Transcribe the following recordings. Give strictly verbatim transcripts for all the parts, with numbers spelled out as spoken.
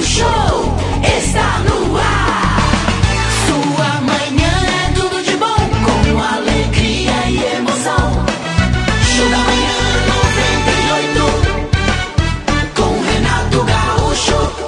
Show está no ar. Sua manhã é tudo de bom, com alegria e emoção. Show da manhã noventa e oito, com Renato Gaúcho.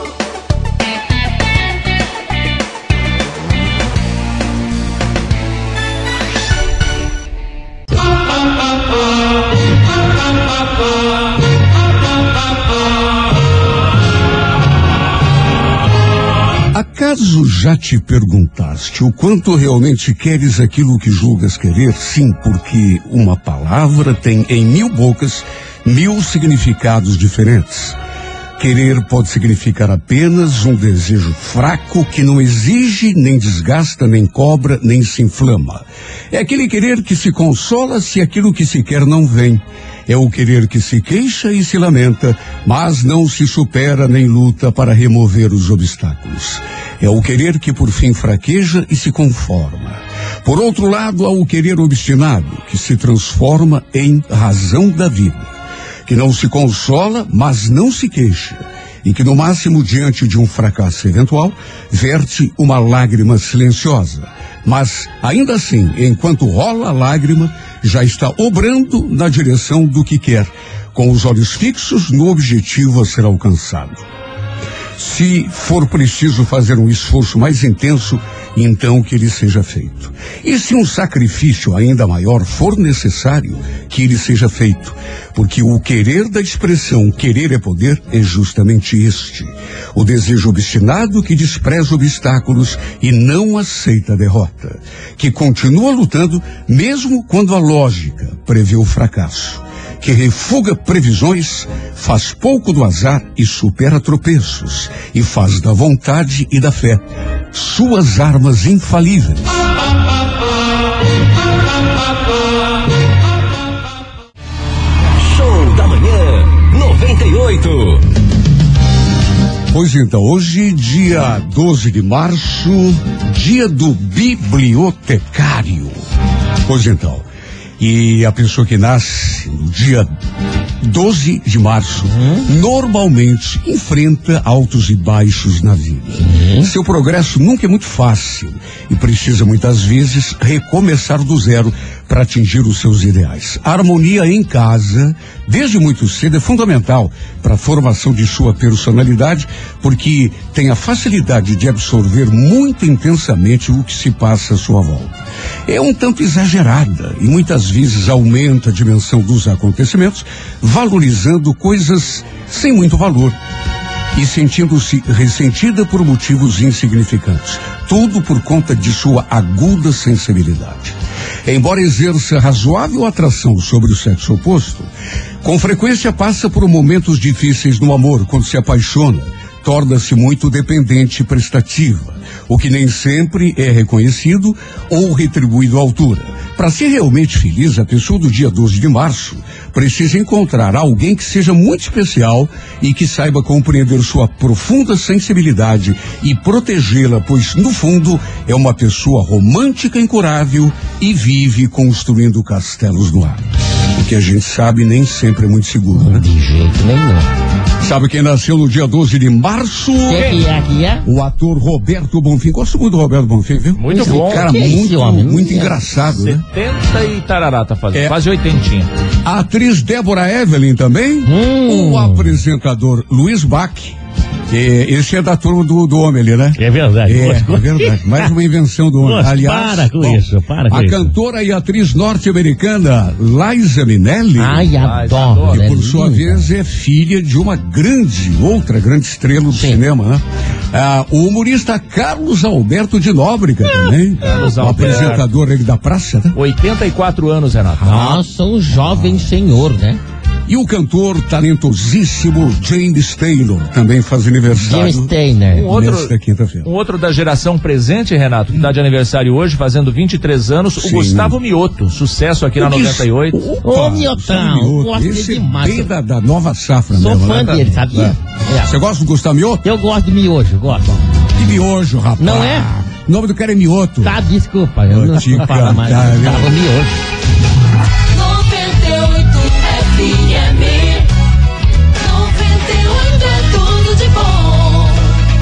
Acaso já te perguntaste o quanto realmente queres aquilo que julgas querer? Sim, porque uma palavra tem em mil bocas mil significados diferentes. Querer pode significar apenas um desejo fraco que não exige, nem desgasta, nem cobra, nem se inflama. É aquele querer que se consola se aquilo que se quer não vem. É o querer que se queixa e se lamenta, mas não se supera nem luta para remover os obstáculos. É o querer que por fim fraqueja e se conforma. Por outro lado, há o querer obstinado, que se transforma em razão da vida, que não se consola, mas não se queixa, e que no máximo diante de um fracasso eventual, verte uma lágrima silenciosa. Mas, ainda assim, enquanto rola a lágrima, já está obrando na direção do que quer, com os olhos fixos no objetivo a ser alcançado. Se for preciso fazer um esforço mais intenso, então que ele seja feito. E se um sacrifício ainda maior for necessário, que ele seja feito. Porque o querer da expressão querer é poder é justamente este. O desejo obstinado que despreza obstáculos e não aceita a derrota. Que continua lutando mesmo quando a lógica prevê o fracasso. Que refuga previsões, faz pouco do azar e supera tropeços, e faz da vontade e da fé suas armas infalíveis. Show da Manhã noventa e oito. Pois então, hoje, dia doze de março, dia do bibliotecário. Pois então, e a pessoa que nasce no dia doze de março, uhum. normalmente enfrenta altos e baixos na vida. Uhum. Seu progresso nunca é muito fácil e precisa muitas vezes recomeçar do zero para atingir os seus ideais. A harmonia em casa, desde muito cedo, é fundamental para a formação de sua personalidade, porque tem a facilidade de absorver muito intensamente o que se passa à sua volta. É um tanto exagerada e muitas vezes aumenta a dimensão dos acontecimentos, valorizando coisas sem muito valor e sentindo-se ressentida por motivos insignificantes. Tudo por conta de sua aguda sensibilidade. Embora exerça razoável atração sobre o sexo oposto, com frequência passa por momentos difíceis no amor. Quando se apaixona, torna-se muito dependente e prestativa, o que nem sempre é reconhecido ou retribuído à altura. Para ser realmente feliz, a pessoa do dia doze de março precisa encontrar alguém que seja muito especial e que saiba compreender sua profunda sensibilidade e protegê-la, pois, no fundo, é uma pessoa romântica incurável e vive construindo castelos no ar. O que a gente sabe nem sempre é muito seguro, né? De jeito nenhum. Sabe quem nasceu no dia doze de março? Que que é, que é? O ator Roberto Bonfim. Gosto muito do Roberto Bonfim, viu? Muito esse bom. Cara, que muito, é esse, muito é. engraçado, né? setenta e tarará tá fazendo, É. quase oitentinha. A atriz Débora Evelyn também. Hum. O apresentador Luiz Bach. É, esse é da turma do, do homem ali, né? É verdade. É, é verdade. Mais uma invenção do homem. Nossa, Aliás, para com bom, isso, para com a isso. cantora e atriz norte-americana Liza Minnelli, Ai, adoro. que é por sua linda. vez é filha de uma grande, outra grande estrela do Sim. cinema, né? Ah, o humorista Carlos Alberto de Nóbrega também. Carlos o Alberto. apresentador ele da praça, né? oitenta e quatro anos, Renato. Nossa, um jovem senhor, né? E o cantor talentosíssimo James Taylor também faz aniversário. James Taylor. Um outro, nesta quinta-feira. um outro da geração presente, Renato, que está de aniversário hoje, fazendo vinte e três anos, Sim. o Gustavo Mioto, sucesso aqui na O que- noventa e oito. Ô, Miotão, Mioto, gosto dele esse demais. é bem da, da nova safra Sou mesmo, fã né? dele, sabia? É. Você gosta do Gustavo Mioto? Eu gosto de miojo, gosto. Que miojo, rapaz. Não é? O nome do cara é Mioto. Tá, desculpa, eu Vou não te falo mais. cantar, viu? Tava miojo. noventa e oito F M. noventa e oito é tudo de bom.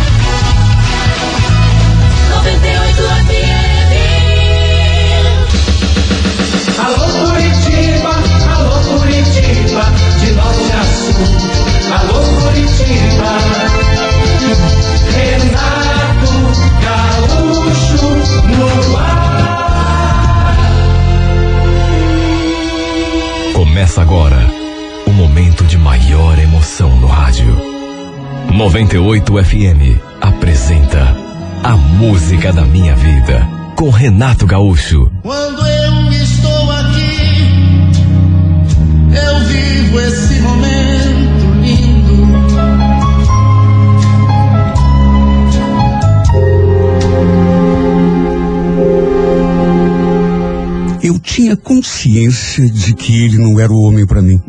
noventa e oito F M apresenta A Música da Minha Vida, com Renato Gaúcho. Quando eu estou aqui, eu vivo esse momento lindo. Eu tinha consciência de que ele não era o homem para mim.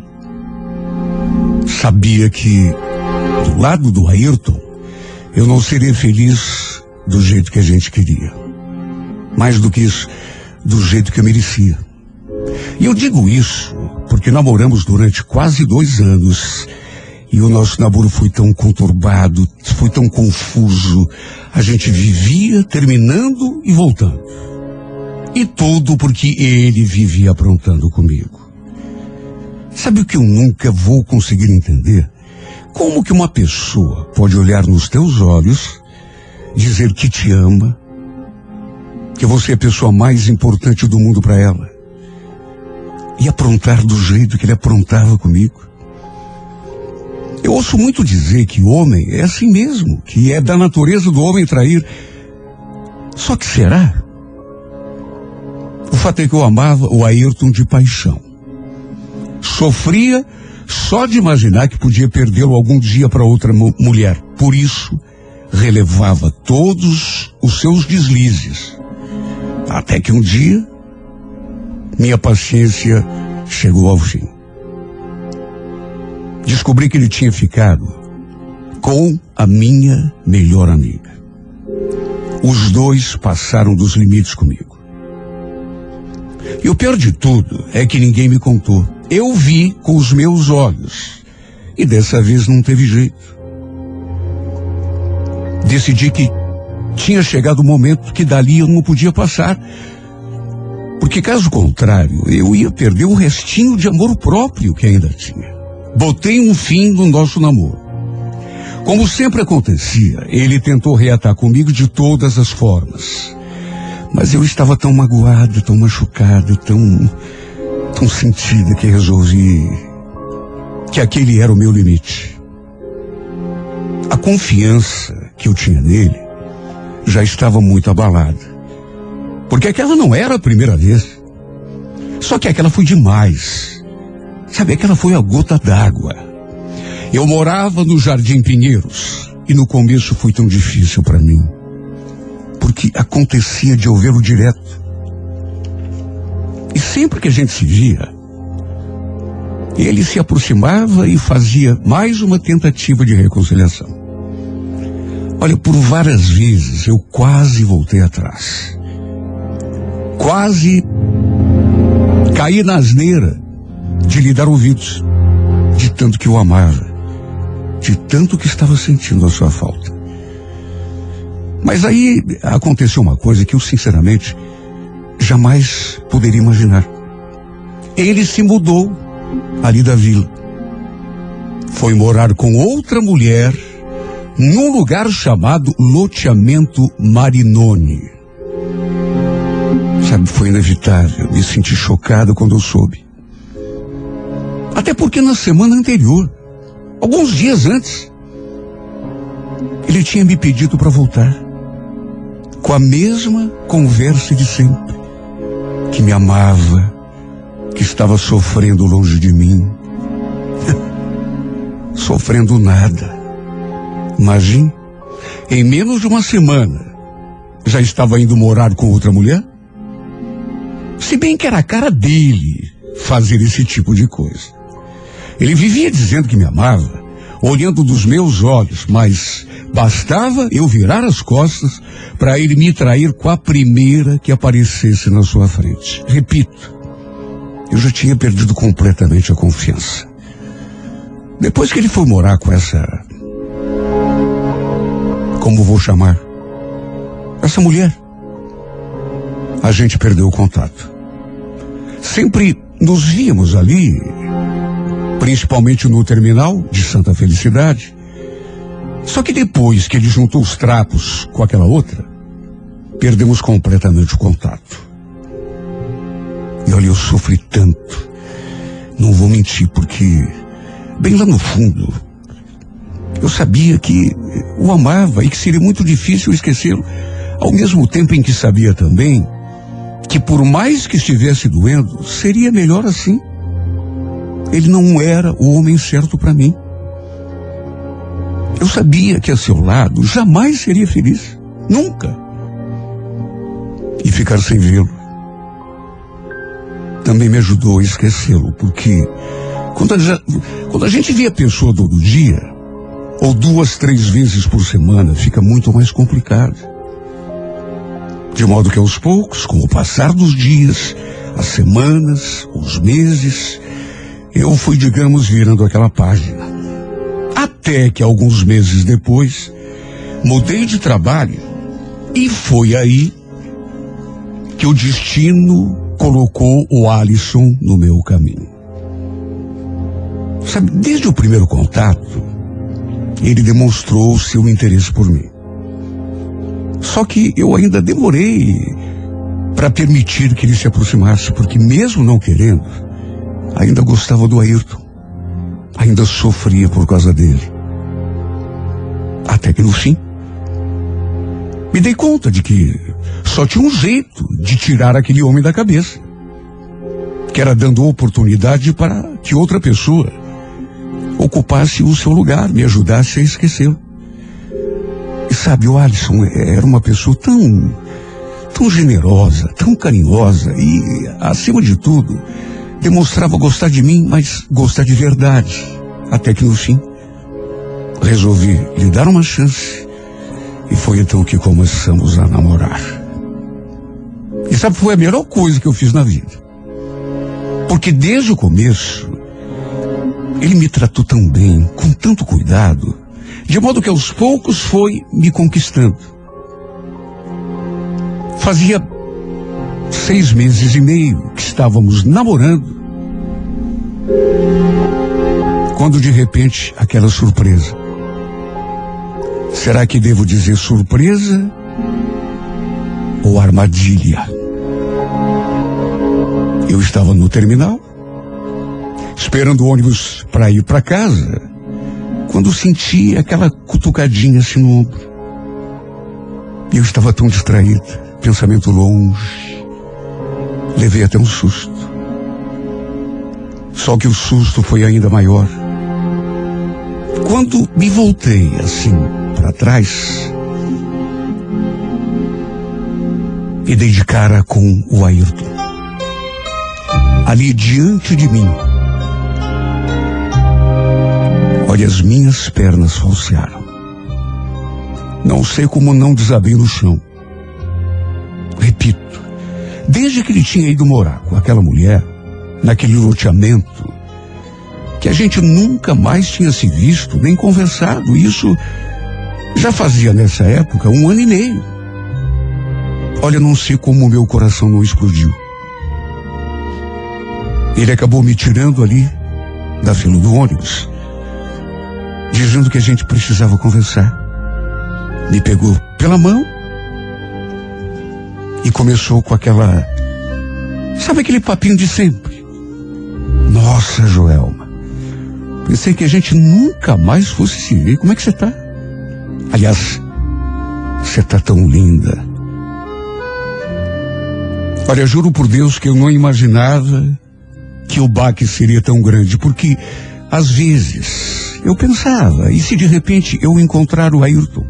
Sabia que, do lado do Ayrton, eu não seria feliz do jeito que a gente queria. Mais do que isso, do jeito que eu merecia. E eu digo isso porque namoramos durante quase dois anos e o nosso namoro foi tão conturbado, foi tão confuso. A gente vivia terminando e voltando. E tudo porque ele vivia aprontando comigo. Sabe o que eu nunca vou conseguir entender? Como que uma pessoa pode olhar nos teus olhos, dizer que te ama, que você é a pessoa mais importante do mundo para ela, e aprontar do jeito que ele aprontava comigo? Eu ouço muito dizer que homem é assim mesmo, que é da natureza do homem trair. Só que será? O fato é que eu amava o Ayrton de paixão. Sofria só de imaginar que podia perdê-lo algum dia para outra mu- mulher. Por isso, relevava todos os seus deslizes. Até que um dia, minha paciência chegou ao fim. Descobri que ele tinha ficado com a minha melhor amiga. Os dois passaram dos limites comigo. E o pior de tudo é que ninguém me contou. Eu vi com os meus olhos. E dessa vez não teve jeito. Decidi que tinha chegado o momento que dali eu não podia passar. Porque caso contrário, eu ia perder o restinho de amor próprio que ainda tinha. Botei um fim no nosso namoro. Como sempre acontecia, ele tentou reatar comigo de todas as formas. Mas eu estava tão magoada, tão machucada, tão, tão sentida que resolvi que aquele era o meu limite. A confiança que eu tinha nele já estava muito abalada. Porque aquela não era a primeira vez. Só que aquela foi demais. Sabe, aquela foi a gota d'água. Eu morava no Jardim Pinheiros e no começo foi tão difícil para mim. Porque acontecia de eu vê-lo direto. E sempre que a gente se via, ele se aproximava e fazia mais uma tentativa de reconciliação. Olha, por várias vezes eu quase voltei atrás. Quase caí na asneira de lhe dar ouvidos, de tanto que eu amava, de tanto que estava sentindo a sua falta. Mas aí aconteceu uma coisa que eu, sinceramente, jamais poderia imaginar. Ele se mudou ali da vila. Foi morar com outra mulher num lugar chamado Loteamento Marinoni. Sabe, foi inevitável. Me senti chocado quando eu soube. Até porque na semana anterior, alguns dias antes, ele tinha me pedido para voltar. Com a mesma conversa de sempre. Que me amava, que estava sofrendo longe de mim. Sofrendo nada. Imagine, em menos de uma semana, já estava indo morar com outra mulher? Se bem que era a cara dele fazer esse tipo de coisa. Ele vivia dizendo que me amava, olhando dos meus olhos, mas bastava eu virar as costas para ele me trair com a primeira que aparecesse na sua frente. Repito, eu já tinha perdido completamente a confiança. Depois que ele foi morar com essa... como vou chamar? Essa mulher. A gente perdeu o contato. Sempre nos víamos ali, principalmente no terminal de Santa Felicidade. Só que depois que ele juntou os trapos com aquela outra, perdemos completamente o contato. E olha, eu sofri tanto. Não vou mentir, porque bem lá no fundo, Eu sabia que o amava e que seria muito difícil esquecê-lo, ao mesmo tempo em que sabia também que por mais que estivesse doendo, seria melhor assim. Ele não era o homem certo para mim. Eu sabia que a seu lado jamais seria feliz. Nunca. E ficar sem vê-lo também me ajudou a esquecê-lo, porque quando a, quando a gente vê a pessoa todo dia, ou duas, três vezes por semana, fica muito mais complicado. De modo que aos poucos, com o passar dos dias, as semanas, os meses, eu fui, digamos, virando aquela página. Até que alguns meses depois, mudei de trabalho e foi aí que o destino colocou o Alisson no meu caminho. Sabe, desde o primeiro contato, ele demonstrou seu interesse por mim. Só que eu ainda demorei para permitir que ele se aproximasse, porque mesmo não querendo, ainda gostava do Ayrton. Ainda sofria por causa dele. Até que no fim, me dei conta de que só tinha um jeito de tirar aquele homem da cabeça, que era dando oportunidade para que outra pessoa ocupasse o seu lugar, me ajudasse a esquecê-lo. E sabe, o Alisson era uma pessoa tão, tão generosa, tão carinhosa e, acima de tudo, demonstrava gostar de mim, mas gostar de verdade. Até que no fim, resolvi lhe dar uma chance e foi então que começamos a namorar. E sabe, foi a melhor coisa que eu fiz na vida. Porque desde o começo, ele me tratou tão bem, com tanto cuidado, de modo que aos poucos foi me conquistando. Fazia seis meses e meio que estávamos namorando, quando de repente aquela surpresa. Será que devo dizer surpresa ou armadilha? Eu estava no terminal, esperando o ônibus para ir para casa, quando senti aquela cutucadinha assim no ombro. Eu estava tão distraído, pensamento longe, levei até um susto. Só que o susto foi ainda maior quando me voltei assim para trás e dei de cara com o Ayrton ali diante de mim. Olha, as minhas pernas falsearam. Não sei como não desabei no chão. Repito, desde que ele tinha ido morar com aquela mulher, naquele loteamento, que a gente nunca mais tinha se visto, nem conversado. Isso já fazia nessa época um ano e meio. Olha, não sei como o meu coração não explodiu. Ele acabou me tirando ali da fila do ônibus, dizendo que a gente precisava conversar. Me pegou pela mão e começou com aquela, sabe, aquele papinho de sempre. Nossa, Joelma, pensei que a gente nunca mais fosse se ver. Como é que você tá? Aliás, você tá tão linda. Olha, juro por Deus que eu não imaginava que o baque seria tão grande, porque às vezes eu pensava, e se de repente eu encontrar o Ayrton?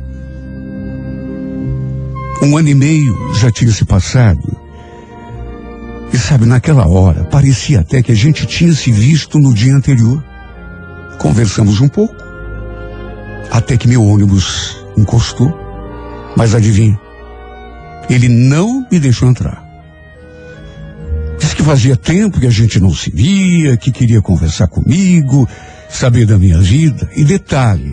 Um ano e meio já tinha se passado. E sabe, naquela hora, parecia até que a gente tinha se visto no dia anterior. Conversamos um pouco, até que meu ônibus encostou. Mas adivinha, ele não me deixou entrar. Disse que fazia tempo que a gente não se via, que queria conversar comigo, saber da minha vida. E detalhe,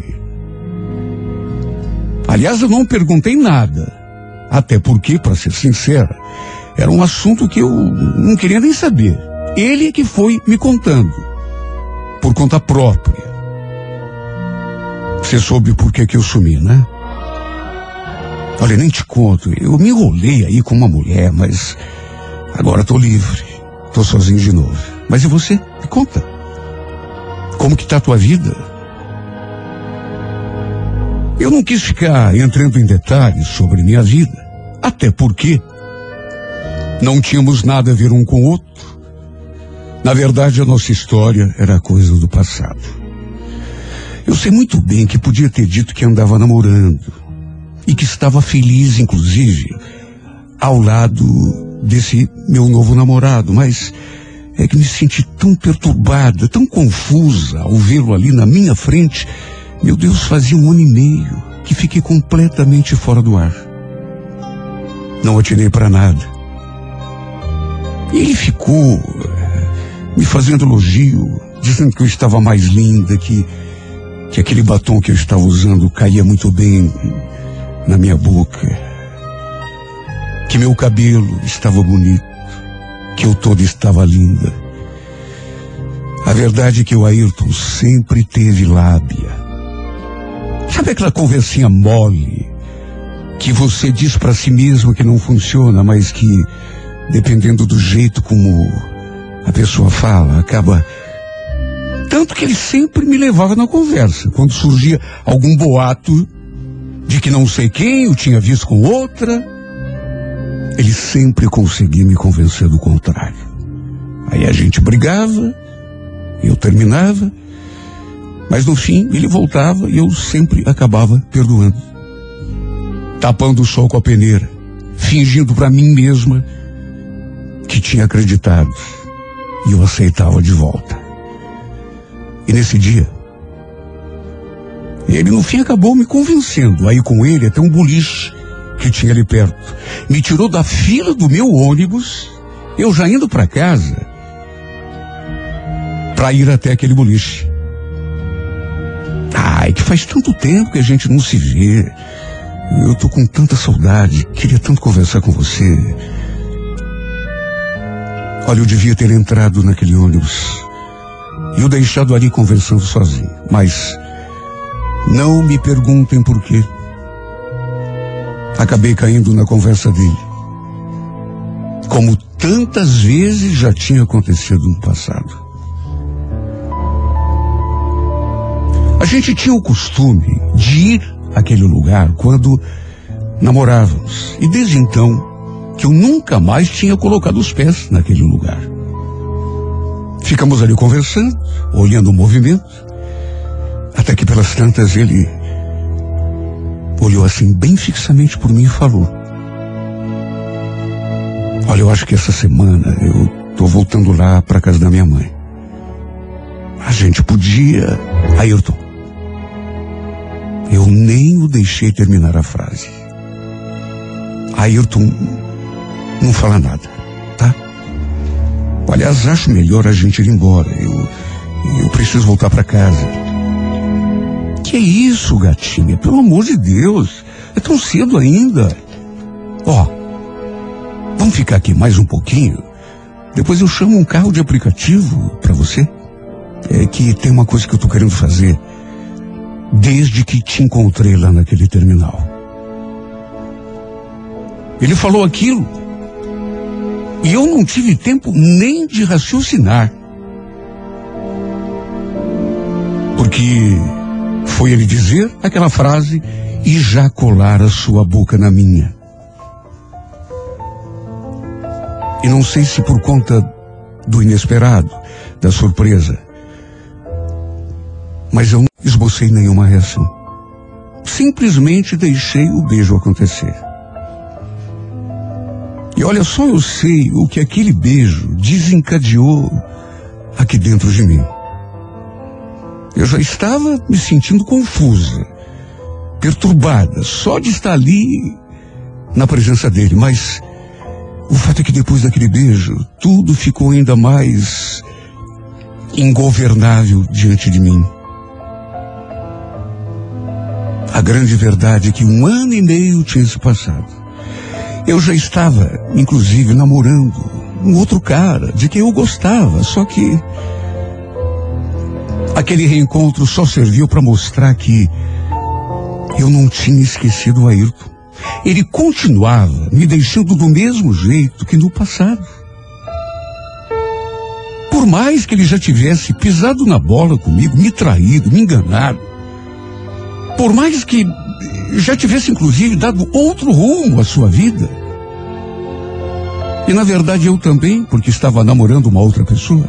aliás, eu não perguntei nada, até porque, para ser sincera, era um assunto que eu não queria nem saber. Ele é que foi me contando, por conta própria. Você soube por que que eu sumi, né? Olha, nem te conto, eu me enrolei aí com uma mulher, mas agora estou livre, estou sozinho de novo. Mas e você? Me conta. Como que tá a tua vida? Eu não quis ficar entrando em detalhes sobre minha vida, até porque não tínhamos nada a ver um com o outro. Na verdade, a nossa história era coisa do passado. Eu sei muito bem que podia ter dito que andava namorando e que estava feliz, inclusive, ao lado desse meu novo namorado, mas é que me senti tão perturbada, tão confusa ao vê-lo ali na minha frente. Meu Deus, fazia um ano e meio que fiquei completamente fora do ar. Não atirei para nada. E ele ficou me fazendo elogio, dizendo que eu estava mais linda, que, que aquele batom que eu estava usando caía muito bem na minha boca, que meu cabelo estava bonito, que eu toda estava linda. A verdade é que o Ayrton sempre teve lábia. Sabe aquela conversinha mole que você diz para si mesmo que não funciona, mas que, dependendo do jeito como a pessoa fala, acaba... Tanto que ele sempre me levava na conversa. Quando surgia algum boato de que não sei quem eu tinha visto com outra, ele sempre conseguia me convencer do contrário. Aí a gente brigava, eu terminava, mas no fim ele voltava e eu sempre acabava perdoando. Tapando o sol com a peneira, fingindo para mim mesma que tinha acreditado. E eu aceitava de volta. E nesse dia, ele no fim acabou me convencendo a ir com ele até um boliche que tinha ali perto. Me tirou da fila do meu ônibus, eu já indo para casa, para ir até aquele boliche. Ai, que faz tanto tempo que a gente não se vê. Eu tô com tanta saudade, queria tanto conversar com você. Olha, eu devia ter entrado naquele ônibus e o deixado ali conversando sozinho. Mas não me perguntem por quê. Acabei caindo na conversa dele, como tantas vezes já tinha acontecido no passado. A gente tinha o costume de ir àquele lugar quando namorávamos. E desde então que eu nunca mais tinha colocado os pés naquele lugar. Ficamos ali conversando, olhando o movimento, até que pelas tantas ele olhou assim bem fixamente por mim e falou: olha, eu acho que essa semana eu tô voltando lá para casa da minha mãe. A gente podia... Ayrton, eu nem o deixei terminar a frase. Ayrton, não fala nada, tá? Aliás, acho melhor a gente ir embora. Eu, eu preciso voltar para casa. Que é isso, gatinha? Pelo amor de Deus, é tão cedo ainda. Ó, vamos ficar aqui mais um pouquinho. Depois eu chamo um carro de aplicativo para você. É que tem uma coisa que eu tô querendo fazer desde que te encontrei lá naquele terminal. Ele falou aquilo e eu não tive tempo nem de raciocinar, porque foi ele dizer aquela frase e já colar a sua boca na minha. E não sei se por conta do inesperado, da surpresa, mas eu não esbocei nenhuma reação. Simplesmente deixei o beijo acontecer. E olha só, eu sei o que aquele beijo desencadeou aqui dentro de mim. Eu já estava me sentindo confusa, perturbada, só de estar ali na presença dele. Mas o fato é que depois daquele beijo, tudo ficou ainda mais ingovernável diante de mim. A grande verdade é que um ano e meio tinha se passado. Eu já estava, inclusive, namorando um outro cara de quem eu gostava, só que aquele reencontro só serviu para mostrar que eu não tinha esquecido o Ayrton. Ele continuava me deixando do mesmo jeito que no passado. Por mais que ele já tivesse pisado na bola comigo, me traído, me enganado, Por mais que já tivesse, inclusive, dado outro rumo à sua vida. E, na verdade, eu também, porque estava namorando uma outra pessoa.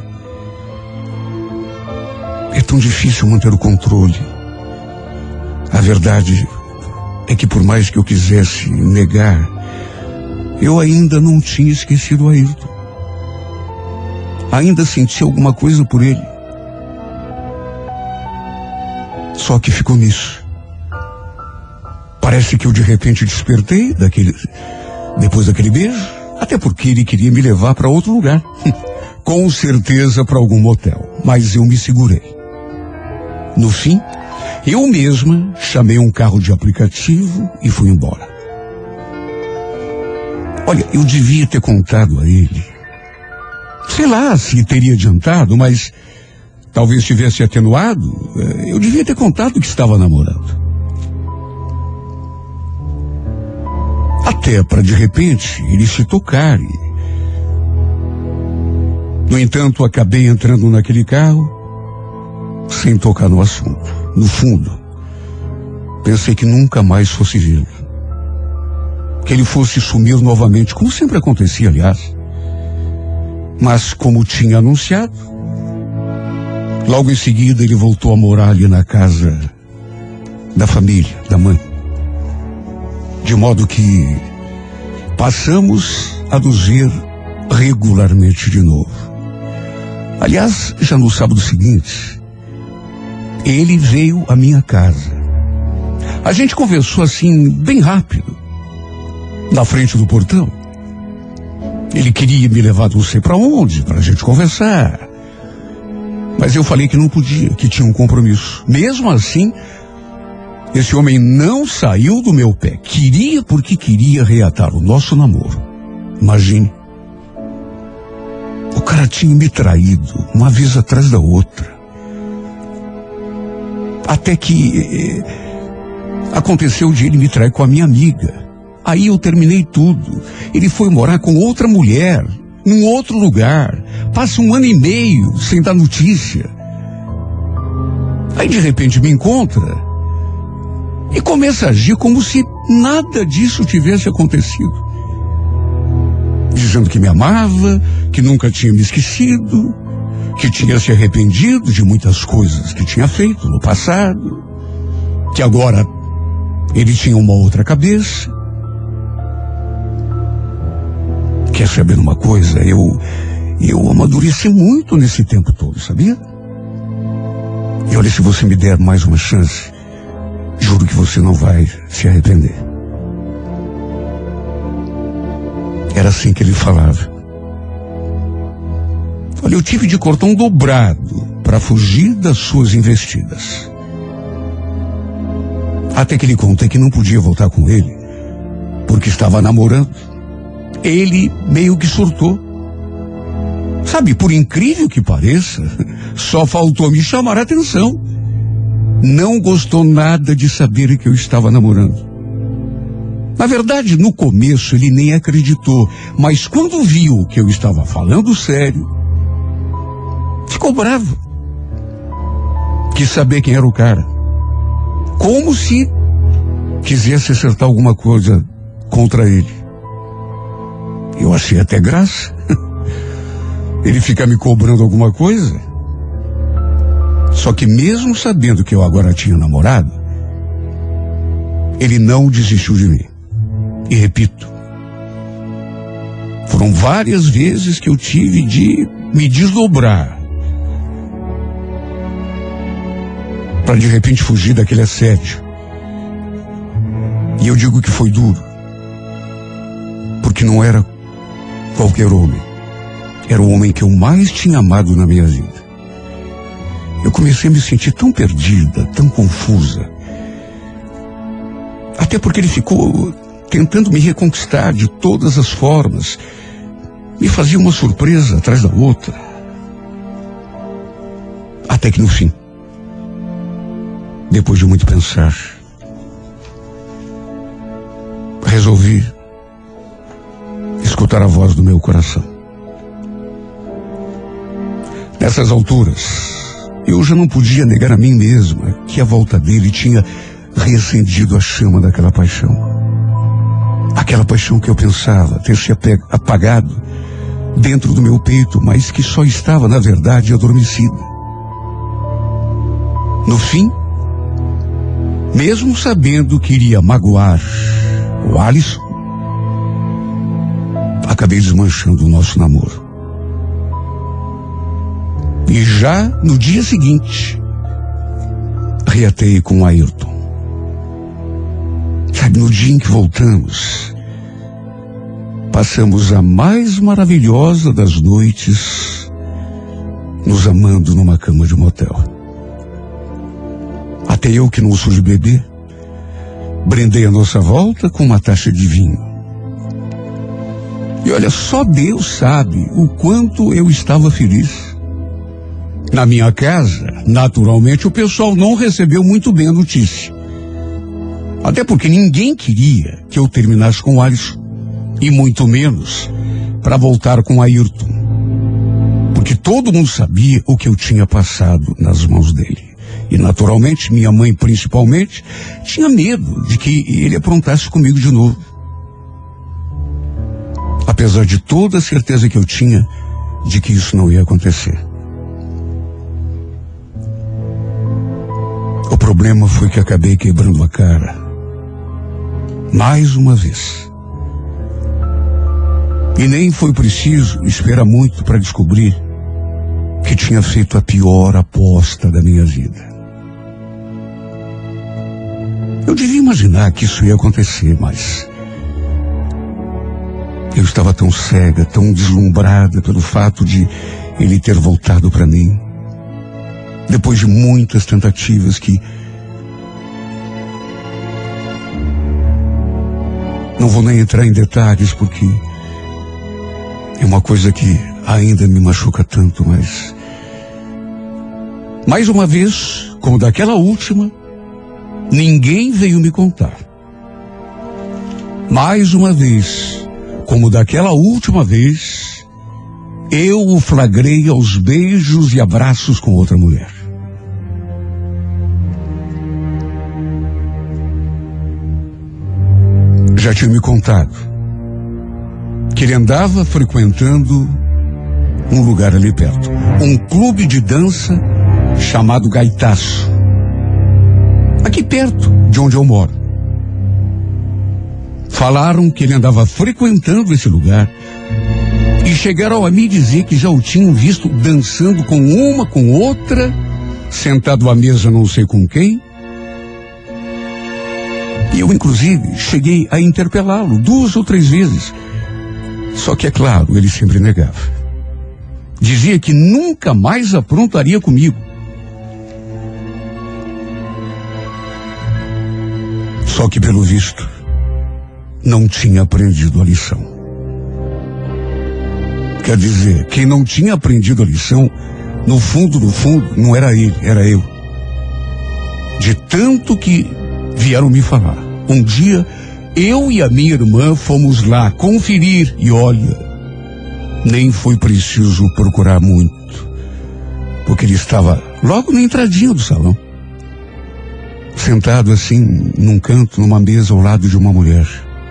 É tão difícil manter o controle. A verdade é que, por mais que eu quisesse negar, eu ainda não tinha esquecido o Ayrton. Ainda sentia alguma coisa por ele. Só que ficou nisso. Parece que eu de repente despertei daquele, depois daquele beijo, até porque ele queria me levar para outro lugar. Com certeza para algum motel. Mas eu me segurei. No fim, eu mesma chamei um carro de aplicativo e fui embora. Olha, eu devia ter contado a ele. Sei lá se teria adiantado, mas talvez tivesse atenuado. Eu devia ter contado que estava namorando. Até para, de repente, ele se tocar. No entanto, acabei entrando naquele carro sem tocar no assunto. No fundo, pensei que nunca mais fosse vê-lo. Que ele fosse sumir novamente, como sempre acontecia, aliás. Mas, como tinha anunciado, logo em seguida ele voltou a morar ali na casa da família, da mãe. De modo que passamos a nos ver regularmente de novo. Aliás, já no sábado seguinte, ele veio à minha casa. A gente conversou assim, bem rápido, na frente do portão. Ele queria me levar não sei para onde, para a gente conversar. Mas eu falei que não podia, que tinha um compromisso. Mesmo assim, esse homem não saiu do meu pé. Queria porque queria reatar o nosso namoro. Imagine. O cara tinha me traído, uma vez atrás da outra. Até que eh, aconteceu de ele me trair com a minha amiga. Aí eu terminei tudo. Ele foi morar com outra mulher, num outro lugar. Passa um ano e meio sem dar notícia. Aí de repente me encontra e começa a agir como se nada disso tivesse acontecido. Dizendo que me amava, que nunca tinha me esquecido, que tinha se arrependido de muitas coisas que tinha feito no passado, que agora ele tinha uma outra cabeça. Quer saber uma coisa? Eu, eu amadureci muito nesse tempo todo, sabia? E olha, se você me der mais uma chance, juro que você não vai se arrepender. Era assim que ele falava. Olha, eu tive de cordão dobrado para fugir das suas investidas. Até que ele contei que não podia voltar com ele, porque estava namorando. Ele meio que surtou. Sabe, por incrível que pareça, só faltou me chamar a atenção. Não gostou nada de saber que eu estava namorando. Na verdade, no começo ele nem acreditou, mas quando viu que eu estava falando sério, ficou bravo. Quis saber quem era o cara. Como se quisesse acertar alguma coisa contra ele. Eu achei até graça. Ele fica me cobrando alguma coisa. Só que mesmo sabendo que eu agora tinha namorado, ele não desistiu de mim. E repito, foram várias vezes que eu tive de me desdobrar para de repente fugir daquele assédio. E eu digo que foi duro, porque não era qualquer homem. Era o homem que eu mais tinha amado na minha vida. Eu comecei a me sentir tão perdida, tão confusa. Até porque ele ficou tentando me reconquistar de todas as formas. Me fazia uma surpresa atrás da outra. Até que no fim, depois de muito pensar, resolvi escutar a voz do meu coração. Nessas alturas, eu já não podia negar a mim mesma que a volta dele tinha reacendido a chama daquela paixão. Aquela paixão que eu pensava ter se apagado dentro do meu peito, mas que só estava, na verdade, adormecida. No fim, mesmo sabendo que iria magoar o Alisson, acabei desmanchando o nosso namoro. E já no dia seguinte, reatei com o Ayrton. Sabe, no dia em que voltamos, passamos a mais maravilhosa das noites, nos amando numa cama de motel. Até eu, que não sou de beber, brindei a nossa volta com uma taça de vinho. E olha, só Deus sabe o quanto eu estava feliz. Na minha casa, naturalmente, o pessoal não recebeu muito bem a notícia. Até porque ninguém queria que eu terminasse com o Alisson. E muito menos para voltar com o Ayrton. Porque todo mundo sabia o que eu tinha passado nas mãos dele. E naturalmente, minha mãe principalmente, tinha medo de que ele aprontasse comigo de novo. Apesar de toda a certeza que eu tinha de que isso não ia acontecer. O problema foi que acabei quebrando a cara. Mais uma vez. E nem foi preciso esperar muito para descobrir que tinha feito a pior aposta da minha vida. Eu devia imaginar que isso ia acontecer, mas eu estava tão cega, tão deslumbrada pelo fato de ele ter voltado para mim, depois de muitas tentativas, que não vou nem entrar em detalhes porque é uma coisa que ainda me machuca tanto, mas mais uma vez, como daquela última, ninguém veio me contar. Mais uma vez, como daquela última vez, eu o flagrei aos beijos e abraços com outra mulher. Já tinha me contado que ele andava frequentando um lugar ali perto, um clube de dança chamado Gaitaço, aqui perto de onde eu moro. Falaram que ele andava frequentando esse lugar e chegaram a me dizer que já o tinham visto dançando com uma, com outra, sentado à mesa não sei com quem. E eu, inclusive, cheguei a interpelá-lo duas ou três vezes. Só que, é claro, ele sempre negava. Dizia que nunca mais aprontaria comigo. Só que, pelo visto, não tinha aprendido a lição. Quer dizer, quem não tinha aprendido a lição, no fundo, no fundo, não era ele, era eu. De tanto que vieram me falar. Um dia, eu e a minha irmã fomos lá conferir e olha, nem foi preciso procurar muito, porque ele estava logo na entradinha do salão, sentado assim, num canto, numa mesa ao lado de uma mulher.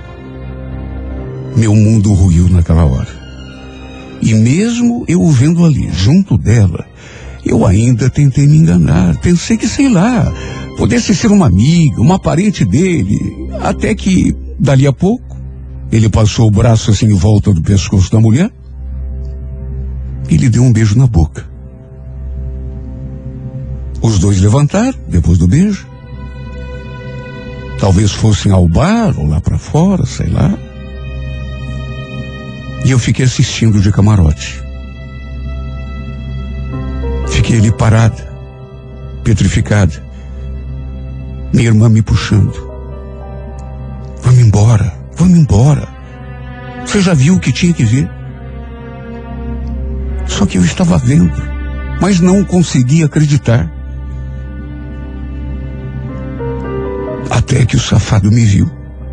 Meu mundo ruiu naquela hora. E mesmo eu o vendo ali, junto dela, eu ainda tentei me enganar. Pensei que, sei lá, pudesse ser uma amiga, uma parente dele. Até que, dali a pouco, ele passou o braço assim em volta do pescoço da mulher e lhe deu um beijo na boca. Os dois levantaram, depois do beijo. Talvez fossem ao bar ou lá para fora, sei lá. E eu fiquei assistindo de camarote. Fiquei ali parada, petrificada. Minha irmã me puxando. Vamos embora, vamos embora. Você já viu o que tinha que ver? Só que eu estava vendo, mas não conseguia acreditar. Até que o safado me viu.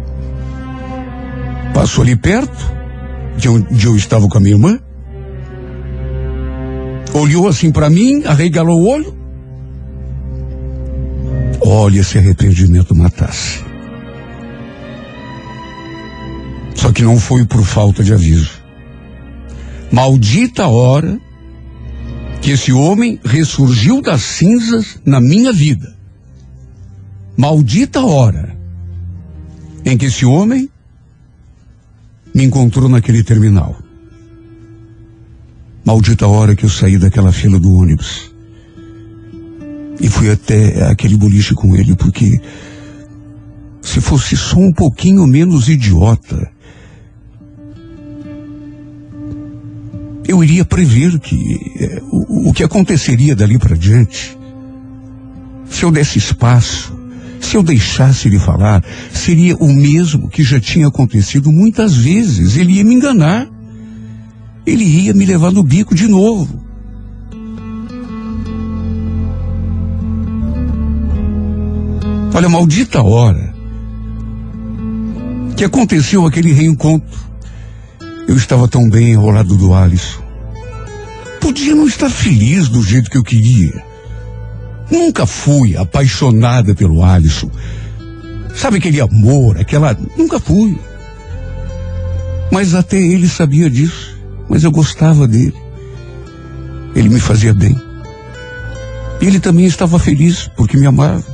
Passou ali perto, de onde eu estava com a minha irmã. Olhou assim para mim, arregalou o olho. Olha, se arrependimento matasse. Só que não foi por falta de aviso. Maldita a hora que esse homem ressurgiu das cinzas na minha vida. Maldita a hora em que esse homem me encontrou naquele terminal. Maldita a hora que eu saí daquela fila do ônibus e fui até aquele boliche com ele, porque se fosse só um pouquinho menos idiota, eu iria prever que é, o, o que aconteceria dali para diante. Se eu desse espaço, se eu deixasse ele falar, seria o mesmo que já tinha acontecido muitas vezes. Ele ia me enganar. Ele ia me levar no bico de novo. Olha, maldita hora que aconteceu aquele reencontro. Eu estava tão bem enrolado do Alisson. Podia não estar feliz do jeito que eu queria. Nunca fui apaixonada pelo Alisson. Sabe aquele amor, aquela... Nunca fui. Mas até ele sabia disso. Mas eu gostava dele. Ele me fazia bem. Ele também estava feliz porque me amava.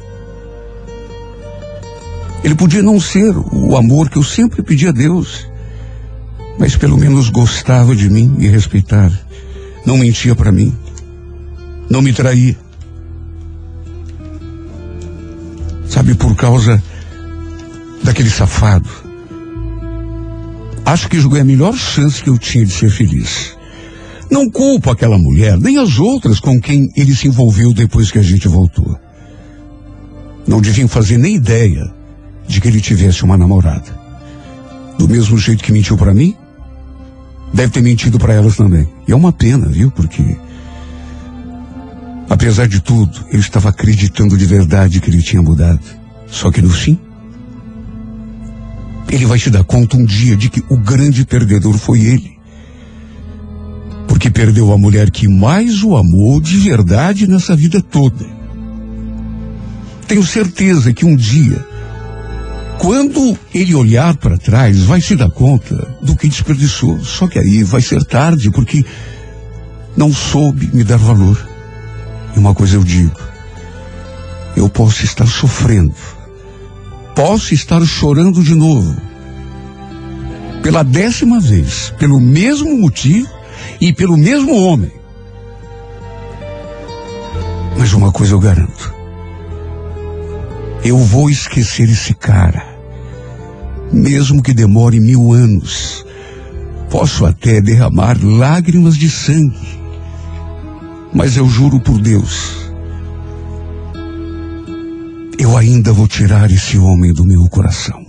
Ele podia não ser o amor que eu sempre pedi a Deus, mas pelo menos gostava de mim e respeitava. Não mentia para mim. Não me traía. Sabe, por causa daquele safado, acho que joguei a melhor chance que eu tinha de ser feliz. Não culpo aquela mulher, nem as outras com quem ele se envolveu depois que a gente voltou. Não deviam fazer nem ideia de que ele tivesse uma namorada. Do mesmo jeito que mentiu para mim, deve ter mentido para elas também. E é uma pena, viu? Porque, apesar de tudo, eu estava acreditando de verdade que ele tinha mudado. Só que no fim, ele vai se dar conta um dia de que o grande perdedor foi ele. Porque perdeu a mulher que mais o amou de verdade nessa vida toda. Tenho certeza que um dia, quando ele olhar para trás, vai se dar conta do que desperdiçou. Só que aí vai ser tarde, porque não soube me dar valor. E uma coisa eu digo, eu posso estar sofrendo, posso estar chorando de novo, pela décima vez, pelo mesmo motivo e pelo mesmo homem. Mas uma coisa eu garanto, eu vou esquecer esse cara, mesmo que demore mil anos. Posso até derramar lágrimas de sangue, mas eu juro por Deus, eu ainda vou tirar esse homem do meu coração.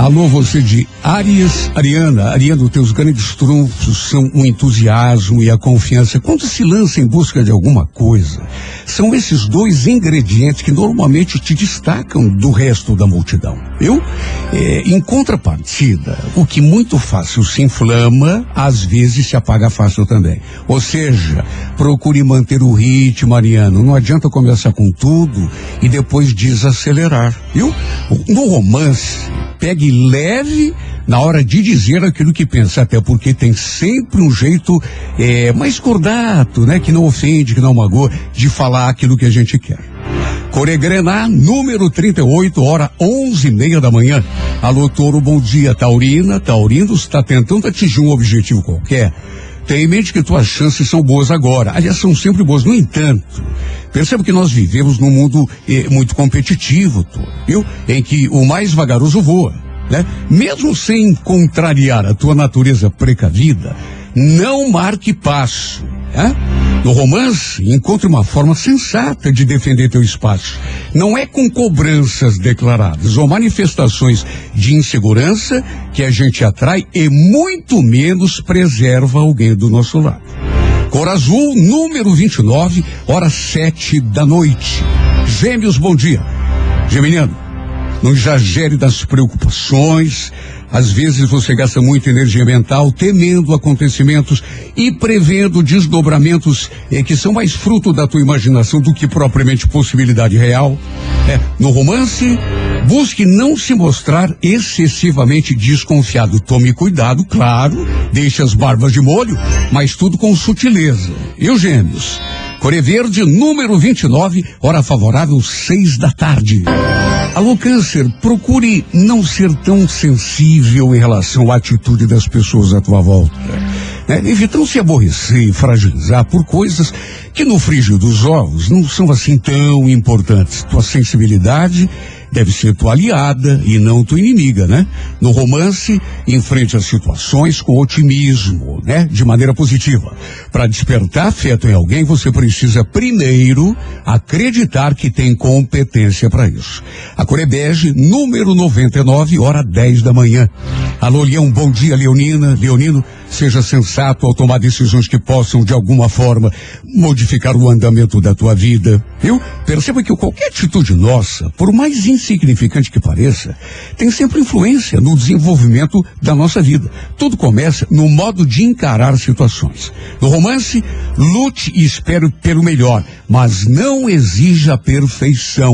Alô, você de Áries, Ariana, Ariano, teus grandes trunfos são o entusiasmo e a confiança. Quando se lança em busca de alguma coisa, são esses dois ingredientes que normalmente te destacam do resto da multidão, viu? É, em contrapartida, o que muito fácil se inflama, às vezes se apaga fácil também. Ou seja, procure manter o ritmo, Ariano. Não adianta começar com tudo e depois desacelerar, viu? No romance, pegue leve na hora de dizer aquilo que pensa, até porque tem sempre um jeito é, mais cordato, né? Que não ofende, que não magoa, de falar aquilo que a gente quer. Coregrená, número trinta e oito, hora onze e meia da manhã. Alô, Touro, bom dia. Taurina, Taurino está tentando atingir um objetivo qualquer. Tenha em mente que tuas chances são boas agora. Aliás, são sempre boas. No entanto, perceba que nós vivemos num mundo eh, muito competitivo, Touro, viu? Em que o mais vagaroso voa, né? Mesmo sem contrariar a tua natureza precavida, não marque passo, né? No romance, encontre uma forma sensata de defender teu espaço. Não é com cobranças declaradas ou manifestações de insegurança que a gente atrai e muito menos preserva alguém do nosso lado. Cor azul, número vinte e nove, hora sete da noite. Gêmeos, bom dia. Geminiano, não exagere das preocupações. Às vezes você gasta muita energia mental temendo acontecimentos e prevendo desdobramentos eh, que são mais fruto da tua imaginação do que propriamente possibilidade real. É, no romance, busque não se mostrar excessivamente desconfiado. Tome cuidado, claro, deixe as barbas de molho, mas tudo com sutileza. E os Gêmeos? Coré Verde, número vinte e nove, hora favorável, seis da tarde. Alô, Câncer, procure não ser tão sensível em relação à atitude das pessoas à tua volta, né? Evitando se aborrecer e fragilizar por coisas que no frigir dos ovos não são assim tão importantes. Tua sensibilidade deve ser tua aliada e não tua inimiga, né? No romance, enfrente as situações com otimismo, né? De maneira positiva. Para despertar afeto em alguém, você precisa primeiro acreditar que tem competência para isso. A cor é bege, número noventa e nove, hora dez da manhã. Alô, Leão, bom dia, Leonina, Leonino. Seja sensato ao tomar decisões que possam, de alguma forma, modificar o andamento da tua vida, viu? Perceba que qualquer atitude nossa, por mais insignificante que pareça, tem sempre influência no desenvolvimento da nossa vida. Tudo começa no modo de encarar situações. No romance, lute e espere pelo melhor, mas não exija a perfeição.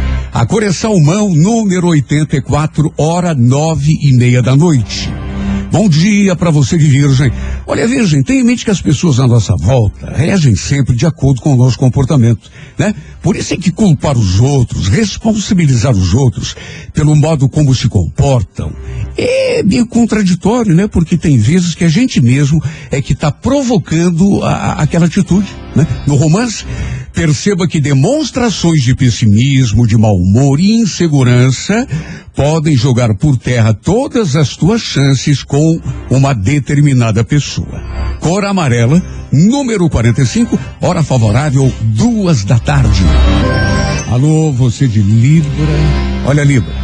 A cor é salmão, número oitenta e quatro, hora nove e meia da noite. Bom dia para você de Virgem. Olha, Virgem, tenha em mente que as pessoas à nossa volta reagem sempre de acordo com o nosso comportamento, né? Por isso é que culpar os outros, responsabilizar os outros pelo modo como se comportam é meio contraditório, né? Porque tem vezes que a gente mesmo é que está provocando a, a, aquela atitude, né? No romance, perceba que demonstrações de pessimismo, de mau humor e insegurança podem jogar por terra todas as tuas chances com uma determinada pessoa. Cor amarela, número quarenta e cinco, hora favorável, duas da tarde. Alô, você de Libra. Olha, Libra,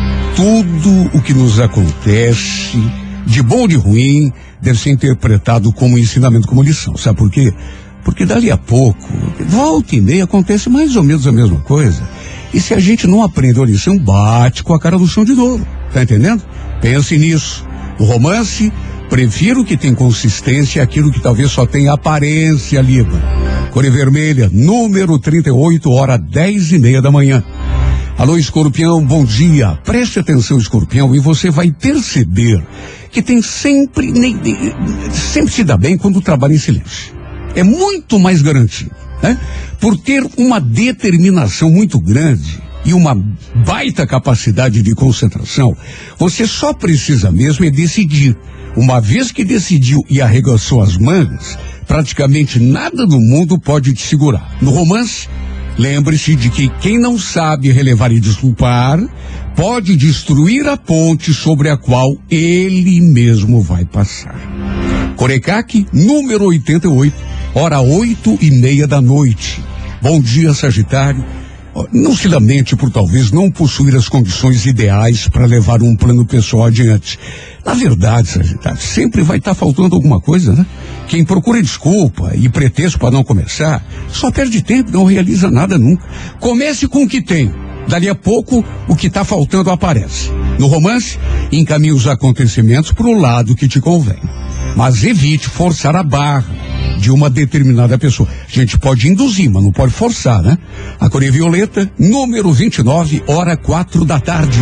tudo o que nos acontece, de bom ou de ruim, deve ser interpretado como ensinamento, como lição. Sabe por quê? Porque dali a pouco, volta e meia, acontece mais ou menos a mesma coisa. E se a gente não aprender a lição, bate com a cara no chão de novo. Tá entendendo? Pense nisso. No romance, prefiro que tenha consistência aquilo que talvez só tenha aparência, Libra. Cor vermelha, número trinta e oito, hora dez e meia da manhã. Alô, Escorpião, bom dia. Preste atenção, Escorpião, e você vai perceber que tem sempre, nem, sempre se dá bem quando trabalha em silêncio. É muito mais garantido, né? Por ter uma determinação muito grande e uma baita capacidade de concentração, você só precisa mesmo é decidir. Uma vez que decidiu e arregaçou as mangas, praticamente nada no mundo pode te segurar. No romance, lembre-se de que quem não sabe relevar e desculpar pode destruir a ponte sobre a qual ele mesmo vai passar. Corecaque, número oitenta e oito, hora oito e meia da noite. Bom dia, Sagitário. Não se lamente por talvez não possuir as condições ideais para levar um plano pessoal adiante. Na verdade, Sagitário, sempre vai estar tá faltando alguma coisa, né? Quem procura desculpa e pretexto para não começar, só perde tempo, não realiza nada nunca. Comece com o que tem. Dali a pouco, o que está faltando aparece. No romance, encaminhe os acontecimentos para o lado que te convém. Mas evite forçar a barra de uma determinada pessoa. A gente pode induzir, mas não pode forçar, né? A Cor é Violeta, número vinte e nove, hora quatro da tarde.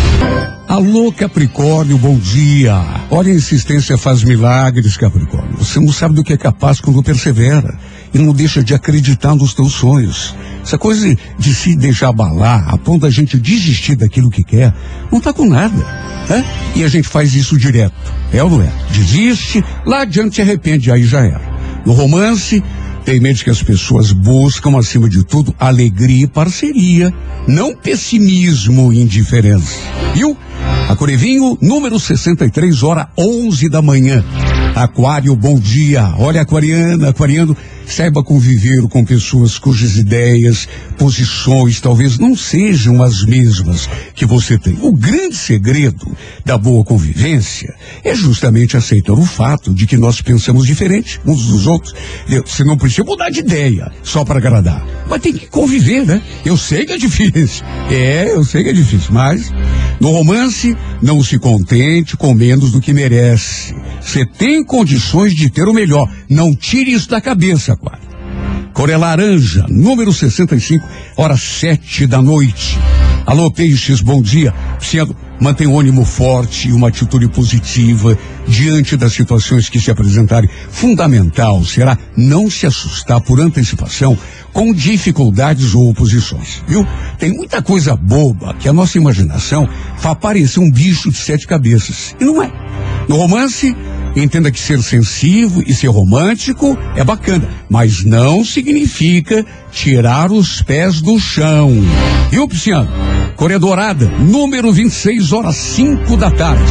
Alô, Capricórnio, bom dia. Olha, a insistência faz milagres, Capricórnio. Você não sabe do que é capaz quando persevera e não deixa de acreditar nos teus sonhos. Essa coisa de se deixar abalar, a ponto da gente desistir daquilo que quer, não tá com nada, né? E a gente faz isso direto, é ou não é? Desiste, lá adiante se arrepende, aí já era. No romance, tem medo que as pessoas buscam, acima de tudo, alegria e parceria, não pessimismo e indiferença. Viu? A Cor é Vinho, número sessenta e três, hora onze da manhã. Aquário, bom dia. Olha, aquariana, aquariano, saiba conviver com pessoas cujas ideias, posições talvez não sejam as mesmas que você tem. O grande segredo da boa convivência é justamente aceitar o fato de que nós pensamos diferente uns dos outros. Você não precisa mudar de ideia só para agradar, mas tem que conviver, né? Eu sei que é difícil. É, eu sei que é difícil, mas no romance, não se contente com menos do que merece. Você tem condições de ter o melhor. Não tire isso da cabeça, Aquário. Cor é laranja, número sessenta e cinco, hora sete da noite. Alô, Peixes, bom dia. Sendo, mantenha o ânimo forte e uma atitude positiva diante das situações que se apresentarem. Fundamental será não se assustar por antecipação com dificuldades ou oposições, viu? Tem muita coisa boba que a nossa imaginação faz parecer um bicho de sete cabeças. E não é. No romance, entenda que ser sensível e ser romântico é bacana, mas não significa tirar os pés do chão. E o Pisciano? Cor é dourada, número vinte e seis, horas cinco da tarde.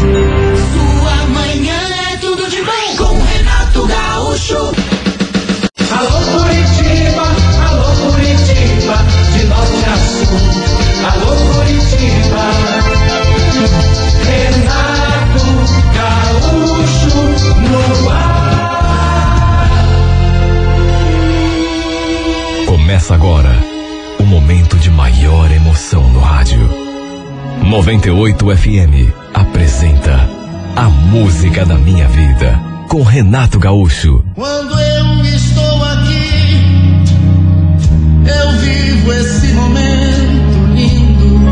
Sua manhã é tudo de bom com Renato Gaúcho. Alô, Curitiba, alô, Curitiba, de norte a sul. Alô, Curitiba, Renato Gaúcho no ar. Começa agora o momento de maior emoção no rádio. noventa e oito F M apresenta A Música da Minha Vida, com Renato Gaúcho. Quando eu estou aqui, eu vivo esse momento lindo.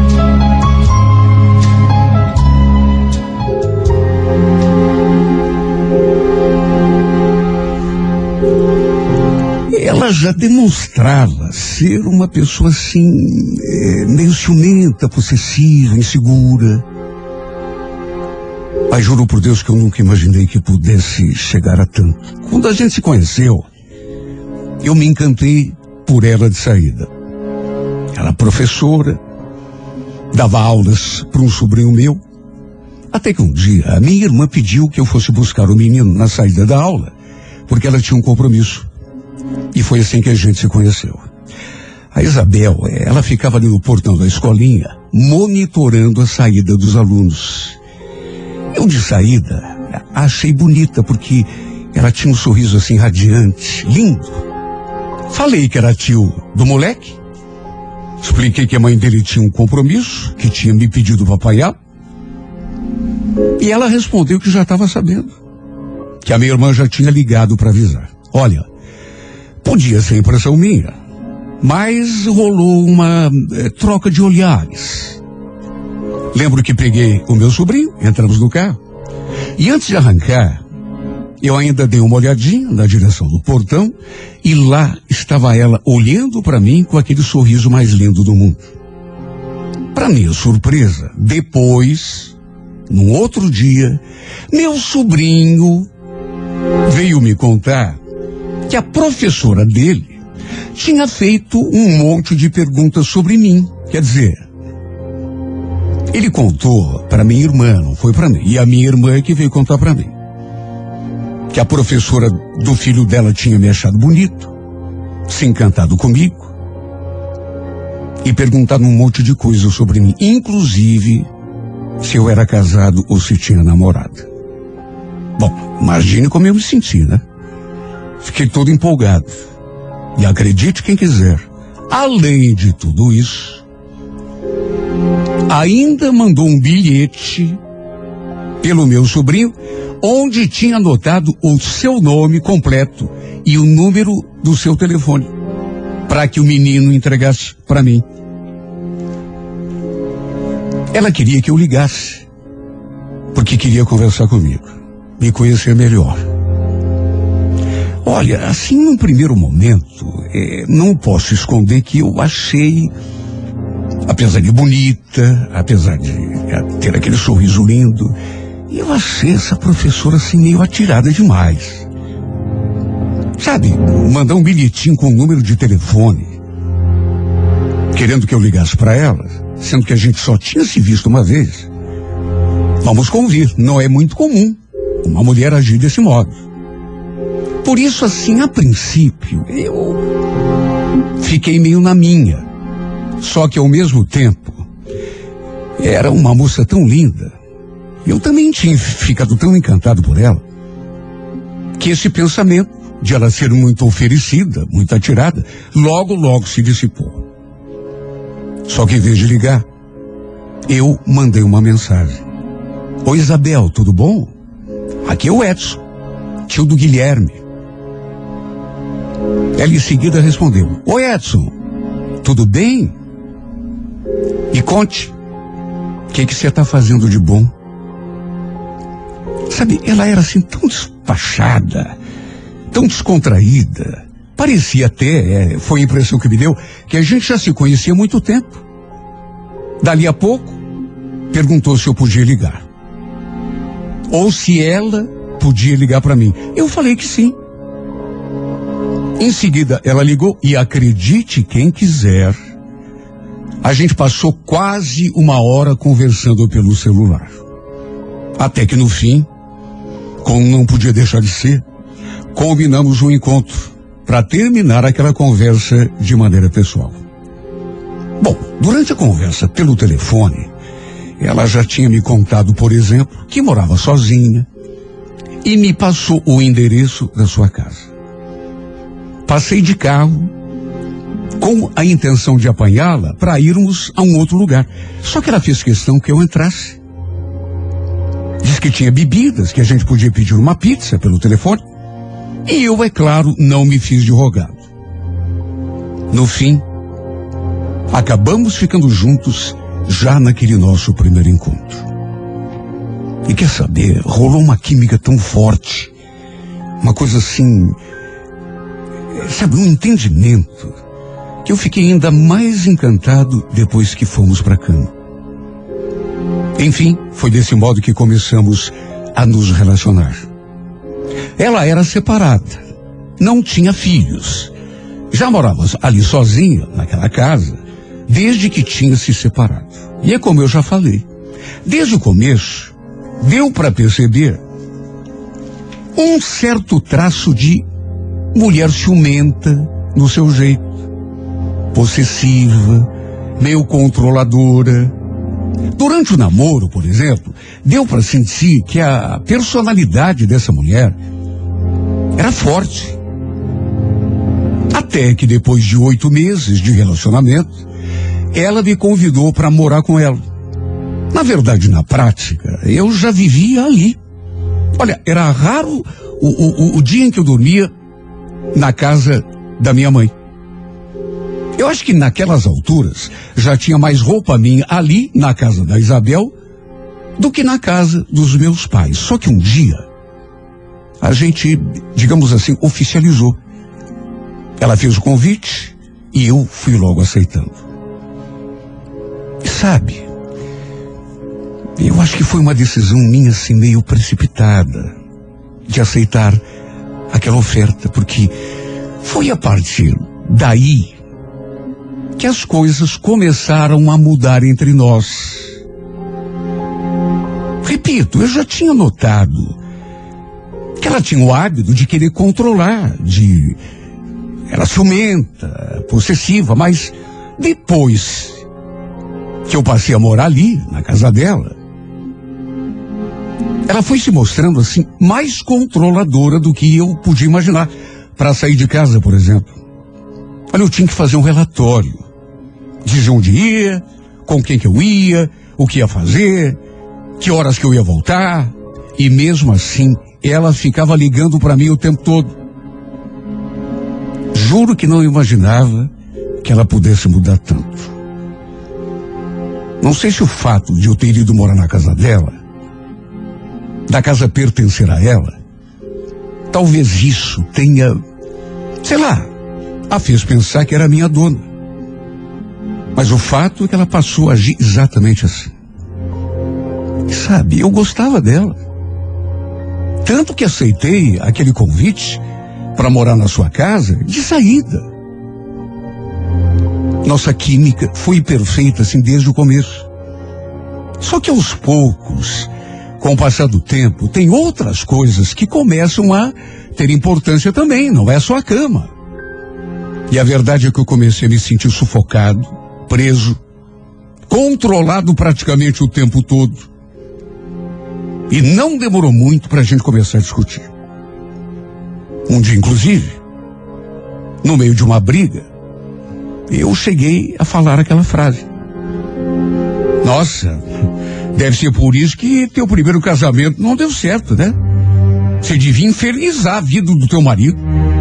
Ela já demonstrava ser uma pessoa assim, é, meio ciumenta, possessiva, insegura. Mas juro por Deus que eu nunca imaginei que pudesse chegar a tanto. Quando a gente se conheceu, eu me encantei por ela de saída. Ela professora, dava aulas para um sobrinho meu. Até que um dia a minha irmã pediu que eu fosse buscar o menino na saída da aula, porque ela tinha um compromisso. E foi assim que a gente se conheceu. A Isabel, ela ficava ali no portão da escolinha, monitorando a saída dos alunos. Eu de saída, a achei bonita, porque ela tinha um sorriso assim radiante, lindo. Falei que era tio do moleque. Expliquei que a mãe dele tinha um compromisso, que tinha me pedido para apoiar. E ela respondeu que já estava sabendo. Que a minha irmã já tinha ligado para avisar. Olha, podia ser impressão minha, mas rolou uma é, troca de olhares. Lembro que peguei o meu sobrinho, entramos no carro, e antes de arrancar, eu ainda dei uma olhadinha na direção do portão, e lá estava ela olhando para mim com aquele sorriso mais lindo do mundo. Para minha surpresa, depois, num outro dia, meu sobrinho veio me contar que a professora dele tinha feito um monte de perguntas sobre mim. Quer dizer, ele contou para minha irmã, não foi para mim. E a minha irmã é que veio contar para mim que a professora do filho dela tinha me achado bonito, se encantado comigo, e perguntado um monte de coisas sobre mim, inclusive se eu era casado ou se tinha namorada. Bom, imagine como eu me senti, né? Fiquei todo empolgado. E acredite quem quiser, além de tudo isso, ainda mandou um bilhete pelo meu sobrinho, onde tinha anotado o seu nome completo e o número do seu telefone, para que o menino entregasse para mim. Ela queria que eu ligasse, porque queria conversar comigo, me conhecer melhor. Olha, assim, num primeiro momento, é, não posso esconder que eu achei, apesar de bonita, apesar de ter aquele sorriso lindo, eu achei essa professora assim meio atirada demais. Sabe, mandar um bilhetinho com o número de telefone, querendo que eu ligasse para ela, sendo que a gente só tinha se visto uma vez. Vamos convir, não é muito comum uma mulher agir desse modo. Por isso, assim, a princípio, eu fiquei meio na minha. Só que, ao mesmo tempo, era uma moça tão linda. Eu também tinha ficado tão encantado por ela, que esse pensamento de ela ser muito oferecida, muito atirada, logo, logo se dissipou. Só que, em vez de ligar, eu mandei uma mensagem. Oi, Isabel, tudo bom? Aqui é o Edson, tio do Guilherme. Ela em seguida respondeu: Oi, Edson, tudo bem? Me conte, o que que você está fazendo de bom? Sabe, ela era assim tão despachada, tão descontraída. Parecia até, é, foi a impressão que me deu, que a gente já se conhecia há muito tempo. Dali a pouco, perguntou se eu podia ligar. Ou se ela podia ligar para mim. Eu falei que sim. Em seguida, ela ligou e, acredite quem quiser, a gente passou quase uma hora conversando pelo celular. Até que no fim, como não podia deixar de ser, combinamos um encontro para terminar aquela conversa de maneira pessoal. Bom, durante a conversa pelo telefone, ela já tinha me contado, por exemplo, que morava sozinha e me passou o endereço da sua casa. Passei de carro com a intenção de apanhá-la para irmos a um outro lugar. Só que ela fez questão que eu entrasse. Diz que tinha bebidas, que a gente podia pedir uma pizza pelo telefone. E eu, é claro, não me fiz de rogado. No fim, acabamos ficando juntos já naquele nosso primeiro encontro. E quer saber, rolou uma química tão forte, uma coisa assim, sabe, um entendimento, que eu fiquei ainda mais encantado depois que fomos para a cama. Enfim, foi desse modo que começamos a nos relacionar. Ela era separada, não tinha filhos, já morava ali sozinha naquela casa, desde que tinha se separado. E é como eu já falei, desde o começo, deu para perceber um certo traço de mulher ciumenta no seu jeito, possessiva, meio controladora. Durante o namoro, por exemplo, deu para sentir que a personalidade dessa mulher era forte. Até que depois de oito meses de relacionamento, ela me convidou para morar com ela. Na verdade, na prática, eu já vivia ali. Olha, era raro o, o, o dia em que eu dormia na casa da minha mãe. Eu acho que naquelas alturas já tinha mais roupa minha ali na casa da Isabel do que na casa dos meus pais. Só que um dia a gente, digamos assim, oficializou. Ela fez o convite e eu fui logo aceitando. E sabe, eu acho que foi uma decisão minha assim meio precipitada de aceitar aquela oferta, porque foi a partir daí que as coisas começaram a mudar entre nós. Repito, eu já tinha notado que ela tinha o hábito de querer controlar, de... Era ciumenta, possessiva, mas Depois que eu passei a morar ali, na casa dela, ela foi se mostrando assim, mais controladora do que eu podia imaginar. Para sair de casa, por exemplo. Olha, eu tinha que fazer um relatório. Dizer onde ia, com quem que eu ia, o que ia fazer, que horas que eu ia voltar. E mesmo assim, ela ficava ligando para mim o tempo todo. Juro que não imaginava que ela pudesse mudar tanto. Não sei se o fato de eu ter ido morar na casa dela, da casa pertencer a ela, talvez isso tenha, sei lá, a fez pensar que era minha dona. Mas o fato é que ela passou a agir exatamente assim. E sabe, eu gostava dela. Tanto que aceitei aquele convite para morar na sua casa de saída. Nossa química foi perfeita assim desde o começo. Só que aos poucos, com o passar do tempo, tem outras coisas que começam a ter importância também, não é só a cama. E a verdade é que eu comecei a me sentir sufocado, preso, controlado praticamente o tempo todo. E não demorou muito para a gente começar a discutir. Um dia, inclusive, no meio de uma briga, eu cheguei a falar aquela frase. Nossa, deve ser por isso que teu primeiro casamento não deu certo, né? Você devia infernizar a vida do teu marido.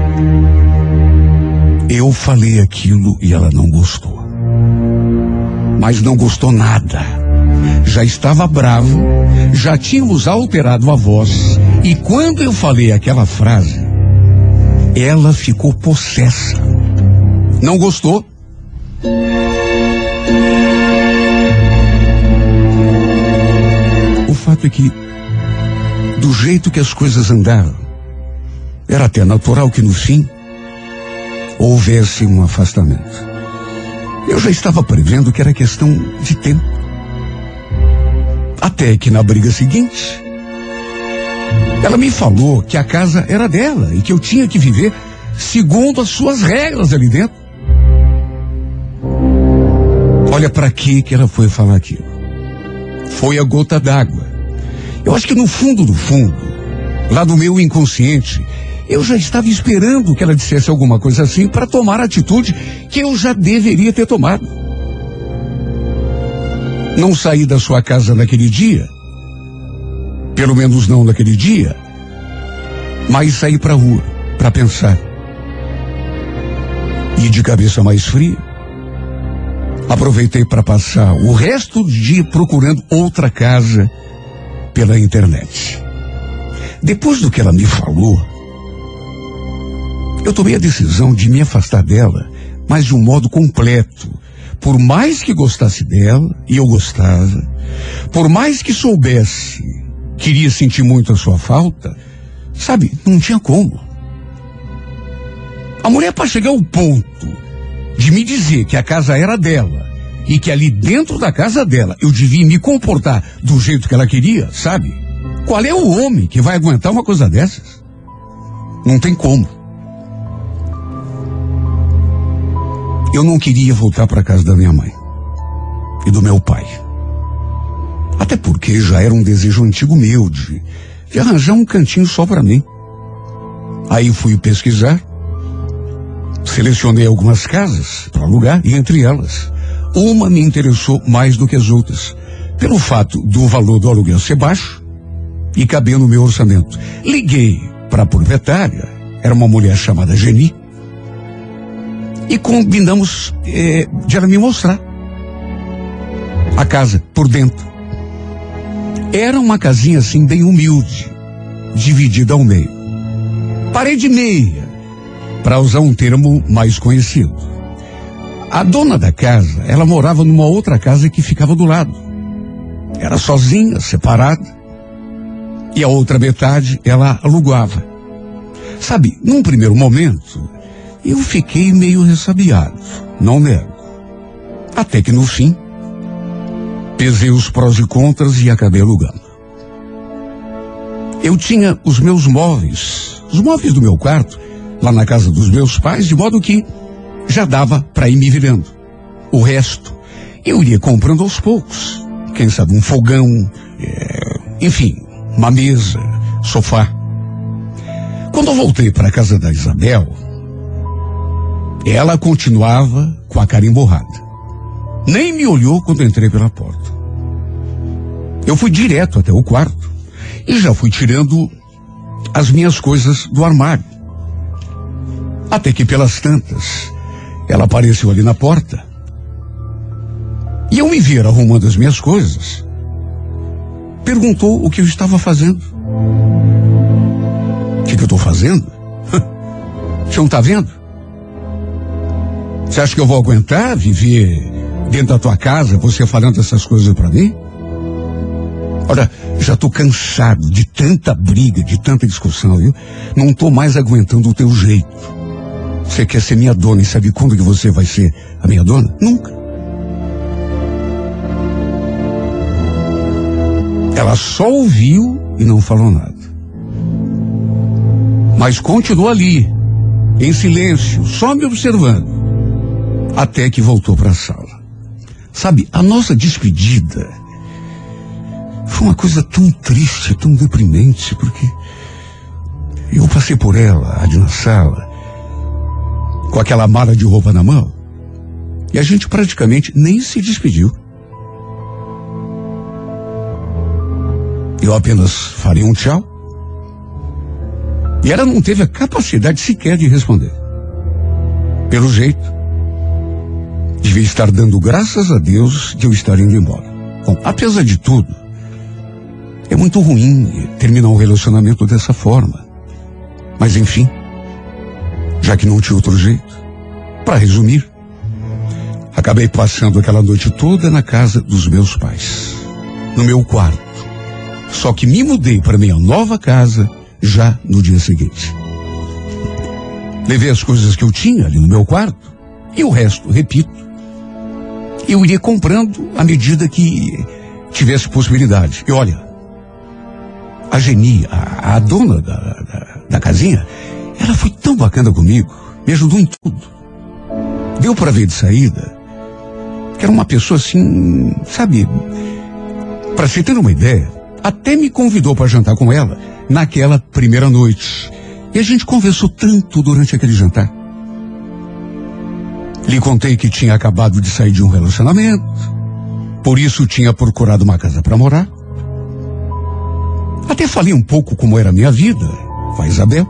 Eu falei aquilo e ela não gostou. Mas não gostou nada. Já estava bravo, já tínhamos alterado a voz. E quando eu falei aquela frase, ela ficou possessa. Não gostou? O fato é que, do jeito que as coisas andaram, era até natural que no fim houvesse um afastamento. Eu já estava prevendo que era questão de tempo. Até que na briga seguinte, ela me falou que a casa era dela e que eu tinha que viver segundo as suas regras ali dentro. Olha para que que ela foi falar aquilo. Foi a gota d'água. Eu acho que no fundo do fundo, lá do meu inconsciente, eu já estava esperando que ela dissesse alguma coisa assim para tomar a atitude que eu já deveria ter tomado. Não saí da sua casa naquele dia, pelo menos não naquele dia, mas saí para a rua para pensar. E de cabeça mais fria, aproveitei para passar o resto do dia procurando outra casa pela internet. Depois do que ela me falou, eu tomei a decisão de me afastar dela, mas de um modo completo. Por mais que gostasse dela, e eu gostava, por mais que soubesse, queria sentir muito a sua falta, sabe, não tinha como. A mulher, para chegar ao ponto de me dizer que a casa era dela, e que ali dentro da casa dela eu devia me comportar do jeito que ela queria, sabe? Qual é o homem que vai aguentar uma coisa dessas? Não tem como. Eu não queria voltar para a casa da minha mãe e do meu pai. Até porque já era um desejo antigo meu de, de arranjar um cantinho só para mim. Aí fui pesquisar, selecionei algumas casas para alugar e entre elas, uma me interessou mais do que as outras, pelo fato do valor do aluguel ser baixo e caber no meu orçamento. Liguei para a proprietária, era uma mulher chamada Geni, e combinamos eh, de ela me mostrar a casa por dentro. Era uma casinha assim bem humilde, dividida ao meio. Parede meia, para usar um termo mais conhecido. A dona da casa, ela morava numa outra casa que ficava do lado. Era sozinha, separada. E a outra metade ela alugava. Sabe, num primeiro momento, eu fiquei meio ressabiado, não nego. Até que no fim, pesei os prós e contras e acabei alugando. Eu tinha os meus móveis, os móveis do meu quarto, lá na casa dos meus pais, de modo que já dava para ir me virando. O resto eu iria comprando aos poucos. Quem sabe um fogão, é, enfim, uma mesa, sofá. Quando eu voltei para a casa da Isabel, ela continuava com a cara emborrada. Nem me olhou quando entrei pela porta. Eu fui direto até o quarto e já fui tirando as minhas coisas do armário. Até que pelas tantas, ela apareceu ali na porta. E eu me ver arrumando as minhas coisas, perguntou o que eu estava fazendo. O que, que eu estou fazendo? Você não está vendo? Você acha que eu vou aguentar viver dentro da tua casa, você falando essas coisas para mim? Olha, já estou cansado de tanta briga, de tanta discussão, viu? Não estou mais aguentando o teu jeito. Você quer ser minha dona e sabe quando que você vai ser a minha dona? Nunca. Ela só ouviu e não falou nada. Mas continuou ali, em silêncio, só me observando, até que voltou para a sala. Sabe, a nossa despedida foi uma coisa tão triste, tão deprimente, porque eu passei por ela, ali na sala, com aquela mala de roupa na mão, e a gente praticamente nem se despediu. Eu apenas falei um tchau, e ela não teve a capacidade sequer de responder. Pelo jeito, devia estar dando graças a Deus de eu estar indo embora. Bom, apesar de tudo, é muito ruim terminar um relacionamento dessa forma. Mas enfim, já que não tinha outro jeito, para resumir, acabei passando aquela noite toda na casa dos meus pais, no meu quarto. Só que me mudei para minha nova casa já no dia seguinte. Levei as coisas que eu tinha ali no meu quarto e o resto, repito, eu iria comprando à medida que tivesse possibilidade. E olha, a Geni, a, a dona da, da, da casinha, ela foi tão bacana comigo, me ajudou em tudo. Deu para ver de saída que era uma pessoa assim, sabe, para se ter uma ideia, até me convidou para jantar com ela naquela primeira noite. E a gente conversou tanto durante aquele jantar. Lhe contei que tinha acabado de sair de um relacionamento, por isso tinha procurado uma casa para morar. Até falei um pouco como era a minha vida com a Isabel.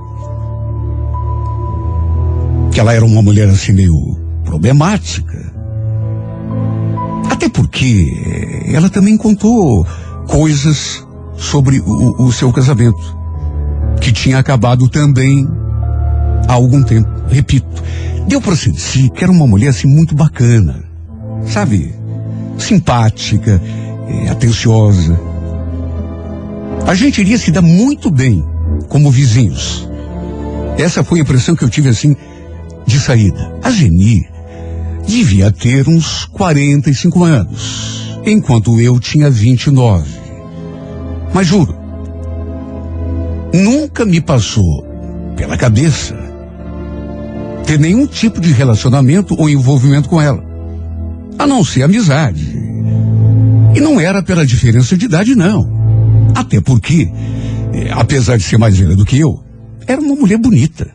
Que ela era uma mulher assim meio problemática. Até porque ela também contou coisas sobre o, o seu casamento, que tinha acabado também há algum tempo. Repito, deu para sentir que era uma mulher assim muito bacana, sabe? Simpática, é, atenciosa. A gente iria se dar muito bem como vizinhos. Essa foi a impressão que eu tive assim de saída. A Geni devia ter uns quarenta e cinco anos, enquanto eu tinha vinte e nove. Mas juro, nunca me passou pela cabeça ter nenhum tipo de relacionamento ou envolvimento com ela, a não ser amizade. E não era pela diferença de idade, não. Até porque, eh, apesar de ser mais velha do que eu, era uma mulher bonita.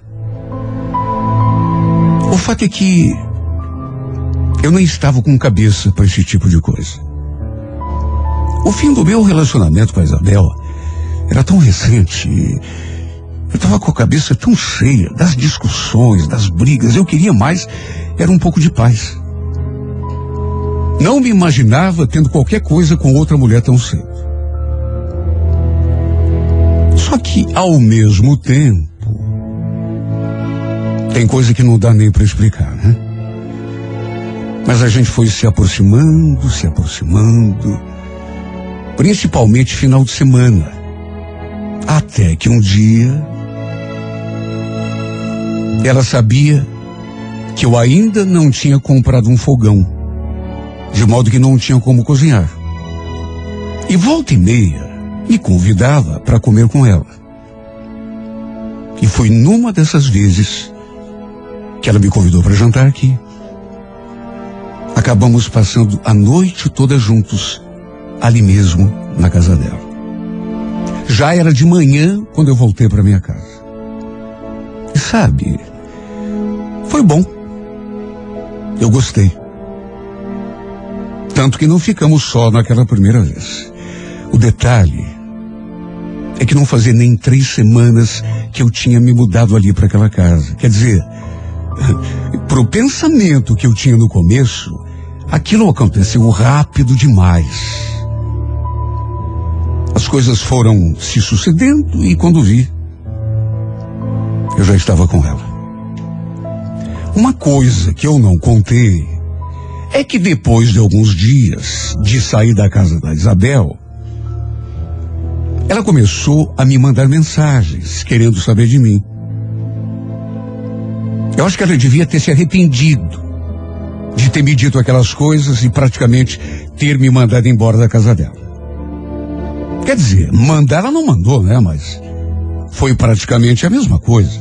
O fato é que eu nem estava com cabeça para esse tipo de coisa. O fim do meu relacionamento com a Isabel era tão recente. Eu estava com a cabeça tão cheia das discussões, das brigas. Eu queria mais, era um pouco de paz. Não me imaginava tendo qualquer coisa com outra mulher tão cedo. Só que, ao mesmo tempo, tem coisa que não dá nem para explicar, né? Mas a gente foi se aproximando, se aproximando, principalmente final de semana, até que um dia ela sabia que eu ainda não tinha comprado um fogão, de modo que não tinha como cozinhar. E volta e meia me convidava para comer com ela. E foi numa dessas vezes que ela me convidou para jantar aqui. acabamos passando a noite toda juntos, ali mesmo na casa dela. Já era de manhã quando eu voltei para minha casa. E sabe, foi bom. Eu gostei. Tanto que não ficamos só naquela primeira vez. O detalhe é que não fazia nem três semanas que eu tinha me mudado ali para aquela casa. Quer dizer, pro pensamento que eu tinha no começo, aquilo aconteceu rápido demais. As coisas foram se sucedendo e quando vi, eu já estava com ela. Uma coisa que eu não contei é que depois de alguns dias de sair da casa da Isabel, ela começou a me mandar mensagens, querendo saber de mim. Eu acho que ela devia ter se arrependido de ter me dito aquelas coisas e praticamente ter me mandado embora da casa dela. Quer dizer, mandar ela não mandou, né? Mas foi praticamente a mesma coisa.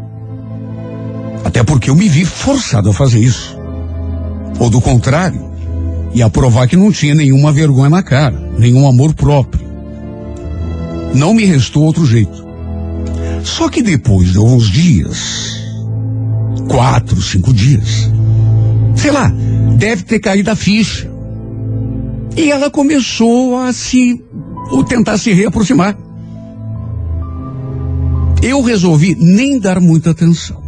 Até porque eu me vi forçado a fazer isso. Ou do contrário, ia provar que não tinha nenhuma vergonha na cara, nenhum amor próprio. Não me restou outro jeito. Só que depois de alguns dias, quatro, cinco dias, sei lá, deve ter caído a ficha. E ela começou a se, ou tentar se reaproximar. Eu resolvi nem dar muita atenção.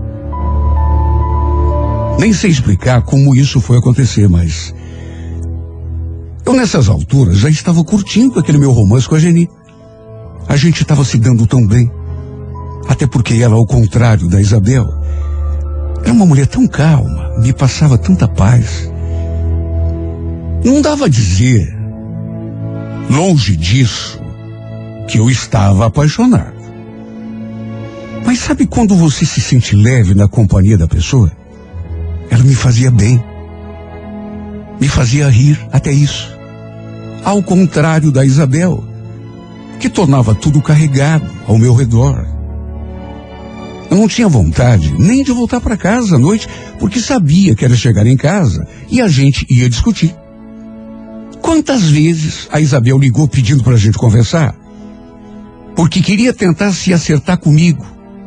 Nem sei explicar como isso foi acontecer, mas eu nessas alturas já estava curtindo aquele meu romance com a Geni. A gente estava se dando tão bem. Até porque ela, ao contrário da Isabel, era uma mulher tão calma, me passava tanta paz. Não dava a dizer, longe disso, que eu estava apaixonado. Mas sabe quando você se sente leve na companhia da pessoa? Ela me fazia bem. Me fazia rir, até isso. Ao contrário da Isabel, que tornava tudo carregado ao meu redor. Eu não tinha vontade nem de voltar para casa à noite, porque sabia que era chegar em casa e a gente ia discutir. Quantas vezes a Isabel ligou pedindo para a gente conversar? Porque queria tentar se acertar comigo.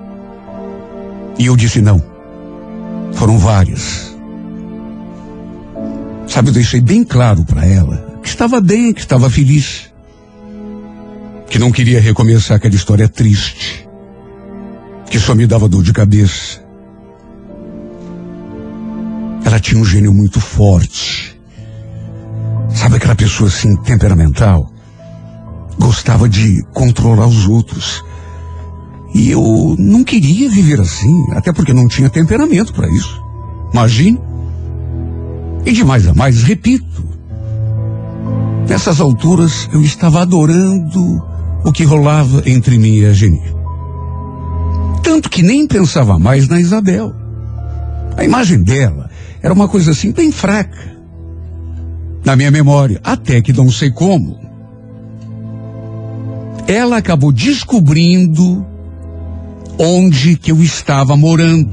E eu disse não. Foram várias. Sabe, eu deixei bem claro para ela que estava bem, que estava feliz. Que não queria recomeçar aquela história triste. Que só me dava dor de cabeça. Ela tinha um gênio muito forte. Sabe aquela pessoa assim, temperamental? Gostava de controlar os outros. E eu não queria viver assim, até porque não tinha temperamento para isso. Imagine. E de mais a mais, repito, nessas alturas eu estava adorando o que rolava entre mim e a Geni. Tanto que nem pensava mais na Isabel. A imagem dela era uma coisa assim bem fraca na minha memória, até que não sei como. Ela acabou descobrindo onde que eu estava morando.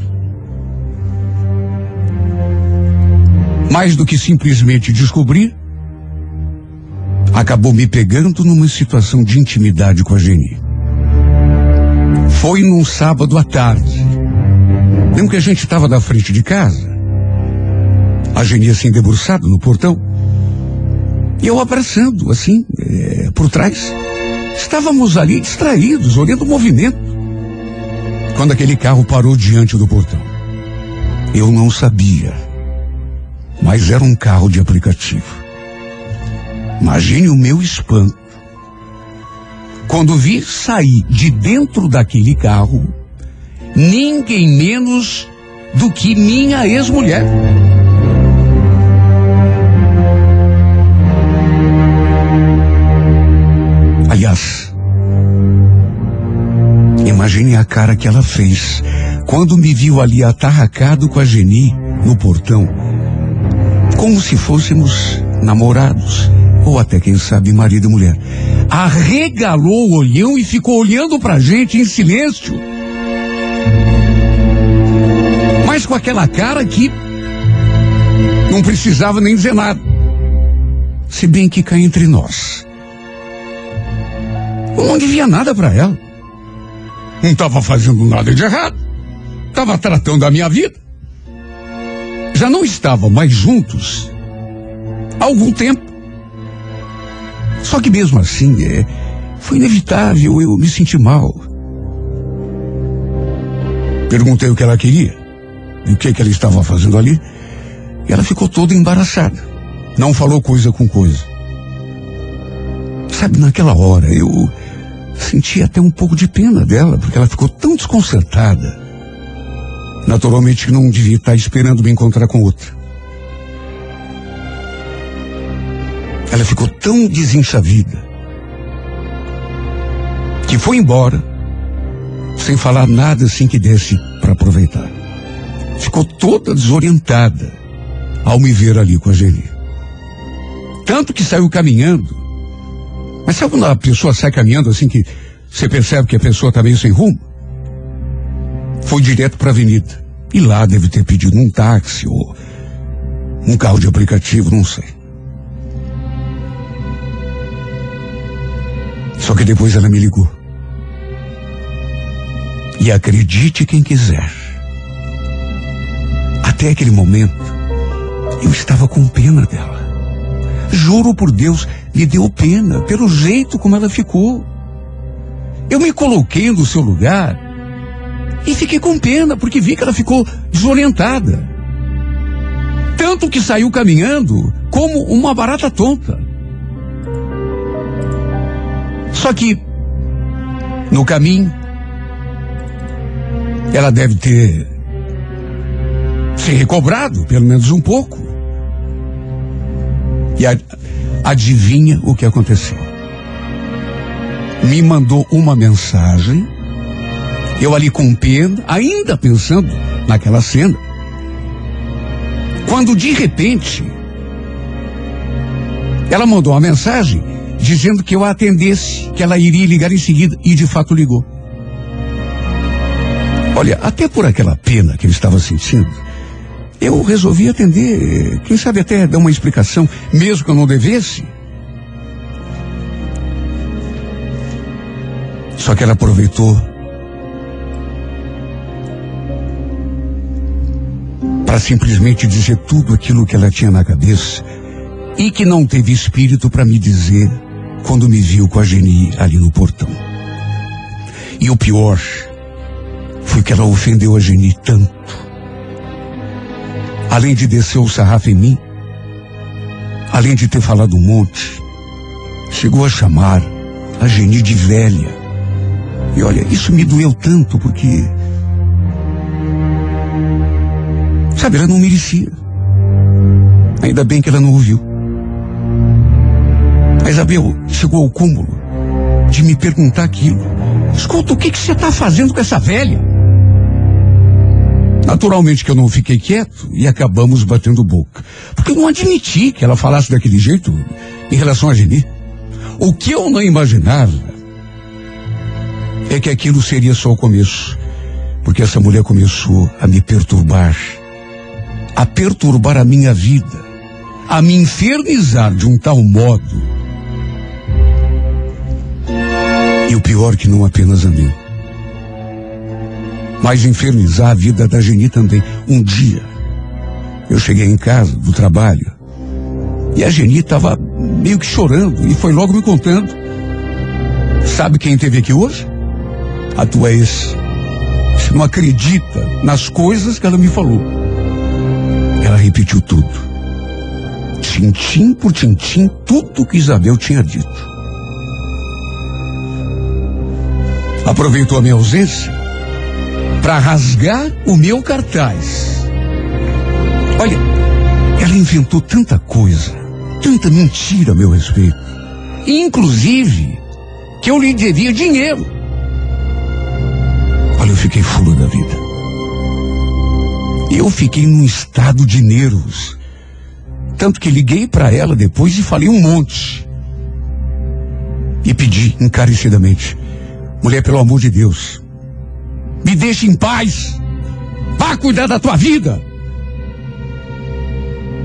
Mais do que simplesmente descobrir, acabou me pegando numa situação de intimidade com a Geni. Foi num sábado à tarde. Lembro que a gente estava na frente de casa, a Geni assim debruçada no portão, e eu abraçando assim, é, por trás. Estávamos ali distraídos, olhando o movimento, quando aquele carro parou diante do portão. Eu não sabia, mas era um carro de aplicativo. Imagine o meu espanto quando vi sair de dentro daquele carro ninguém menos do que minha ex-mulher. Aliás, imagine a cara que ela fez quando me viu ali atarracado com a Geni no portão, como se fôssemos namorados, ou até quem sabe marido e mulher. Arregalou o olhão e ficou olhando pra gente em silêncio, mas com aquela cara que Não precisava nem dizer nada. Se bem que cá entre nós, eu não devia nada para ela. Não estava fazendo nada de errado. Estava tratando da minha vida. Já não estavam mais juntos há algum tempo. Só que mesmo assim, é, foi inevitável eu me sentir mal. Perguntei o que ela queria e o que, que ela estava fazendo ali. E ela ficou toda embaraçada. Não falou coisa com coisa. Sabe, naquela hora eu senti até um pouco de pena dela, porque ela ficou tão desconcertada. Naturalmente que não devia estar esperando me encontrar com outra. Ela ficou tão desenxavida que foi embora sem falar nada assim que desse para aproveitar. Ficou toda desorientada ao me ver ali com a Geni. Tanto que saiu caminhando. Mas sabe quando a pessoa sai caminhando assim que você percebe que a pessoa está meio sem rumo? Foi direto para a avenida. E lá deve ter pedido um táxi ou um carro de aplicativo, não sei. Só que depois ela me ligou. E acredite quem quiser, até aquele momento eu estava com pena dela. Juro por Deus, me deu pena pelo jeito como ela ficou. Eu me coloquei no seu lugar e fiquei com pena, porque vi que ela ficou desorientada. Tanto que saiu caminhando como uma barata tonta. Só que, no caminho, ela deve ter se recobrado, pelo menos um pouco. E a, adivinha o que aconteceu? Me mandou uma mensagem, eu ali com pena, ainda pensando naquela cena, quando de repente ela mandou uma mensagem dizendo que eu a atendesse, que ela iria ligar em seguida, e de fato ligou. Olha, até por aquela pena que eu estava sentindo, eu resolvi atender, quem sabe até dar uma explicação, mesmo que eu não devesse. Só que ela aproveitou para simplesmente dizer tudo aquilo que ela tinha na cabeça e que não teve espírito para me dizer quando me viu com a Geni ali no portão. E o pior foi que ela ofendeu a Geni tanto. Além de descer o sarrafo em mim, além de ter falado um monte, chegou a chamar a Geni de velha. E olha, isso me doeu tanto porque, sabe, ela não merecia. Ainda bem que ela não ouviu. A Isabel chegou ao cúmulo de me perguntar aquilo. Escuta, o que que você está fazendo com essa velha? Naturalmente que eu não fiquei quieto e acabamos batendo boca. Porque eu não admiti que ela falasse daquele jeito em relação a Geni. O que eu não imaginava é que aquilo seria só o começo. Porque essa mulher começou a me perturbar, a perturbar a minha vida, a me infernizar de um tal modo. E o pior que não apenas a mim, mas infernizar a vida da Geni também. Um dia, eu cheguei em casa do trabalho e a Geni estava meio que chorando e foi logo me contando. Sabe quem esteve aqui hoje? A tua ex. Você não acredita nas coisas que ela me falou. Ela repetiu tudo, tintim por tintim, tudo que Isabel tinha dito. Aproveitou a minha ausência para rasgar o meu cartaz. Olha, ela inventou tanta coisa, tanta mentira a meu respeito, inclusive que eu lhe devia dinheiro. Olha, eu fiquei fulo da vida. Eu fiquei num estado de nervos, tanto que liguei para ela depois e falei um monte e pedi encarecidamente: mulher, pelo amor de Deus, me deixe em paz. Vá cuidar da tua vida.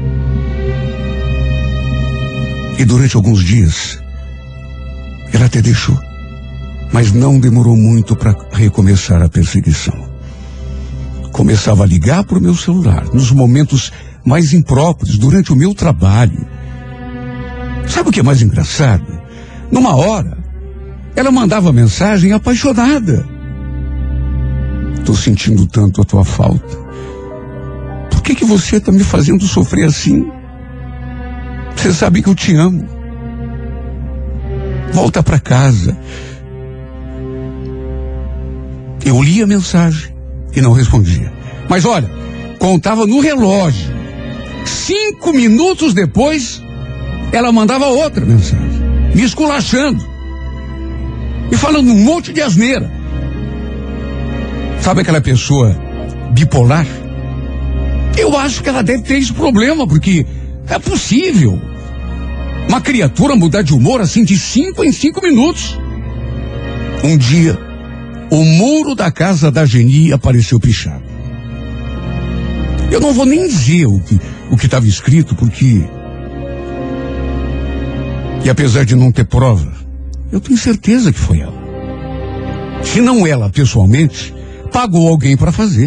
E durante alguns dias, ela até deixou. Mas não demorou muito para recomeçar a perseguição. Começava a ligar para o meu celular, nos momentos mais impróprios, durante o meu trabalho. Sabe o que é mais engraçado? Numa hora, ela mandava mensagem apaixonada. Tô sentindo tanto a tua falta. Por que que você tá me fazendo sofrer assim? Você sabe que eu te amo. Volta para casa. Eu li a mensagem e não respondia. Mas olha, contava no relógio. Cinco minutos depois, ela mandava outra mensagem, me esculachando e falando um monte de asneira. Sabe aquela pessoa bipolar? Eu acho que ela deve ter esse problema, porque é possível uma criatura mudar de humor assim de cinco em cinco minutos. Um dia, o muro da casa da Geni apareceu pichado. Eu não vou nem dizer o que o que estava escrito, porque... E apesar de não ter prova, eu tenho certeza que foi ela. Se não ela, pessoalmente, pagou alguém para fazer.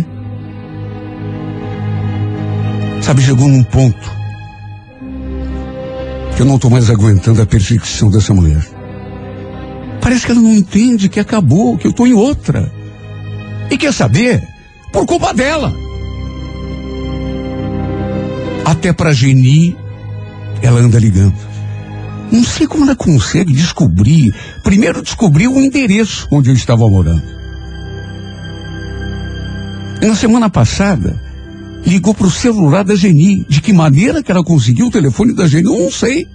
Sabe, chegou num ponto que eu não estou mais aguentando a perseguição dessa mulher. Parece que ela não entende que acabou, que eu estou em outra. E quer saber? Por culpa dela. Até pra Geni, ela anda ligando. Não sei como ela consegue descobrir. Primeiro descobriu o endereço onde eu estava morando. E na semana passada, ligou pro celular da Geni. De que maneira que ela conseguiu o telefone da Geni, eu não sei.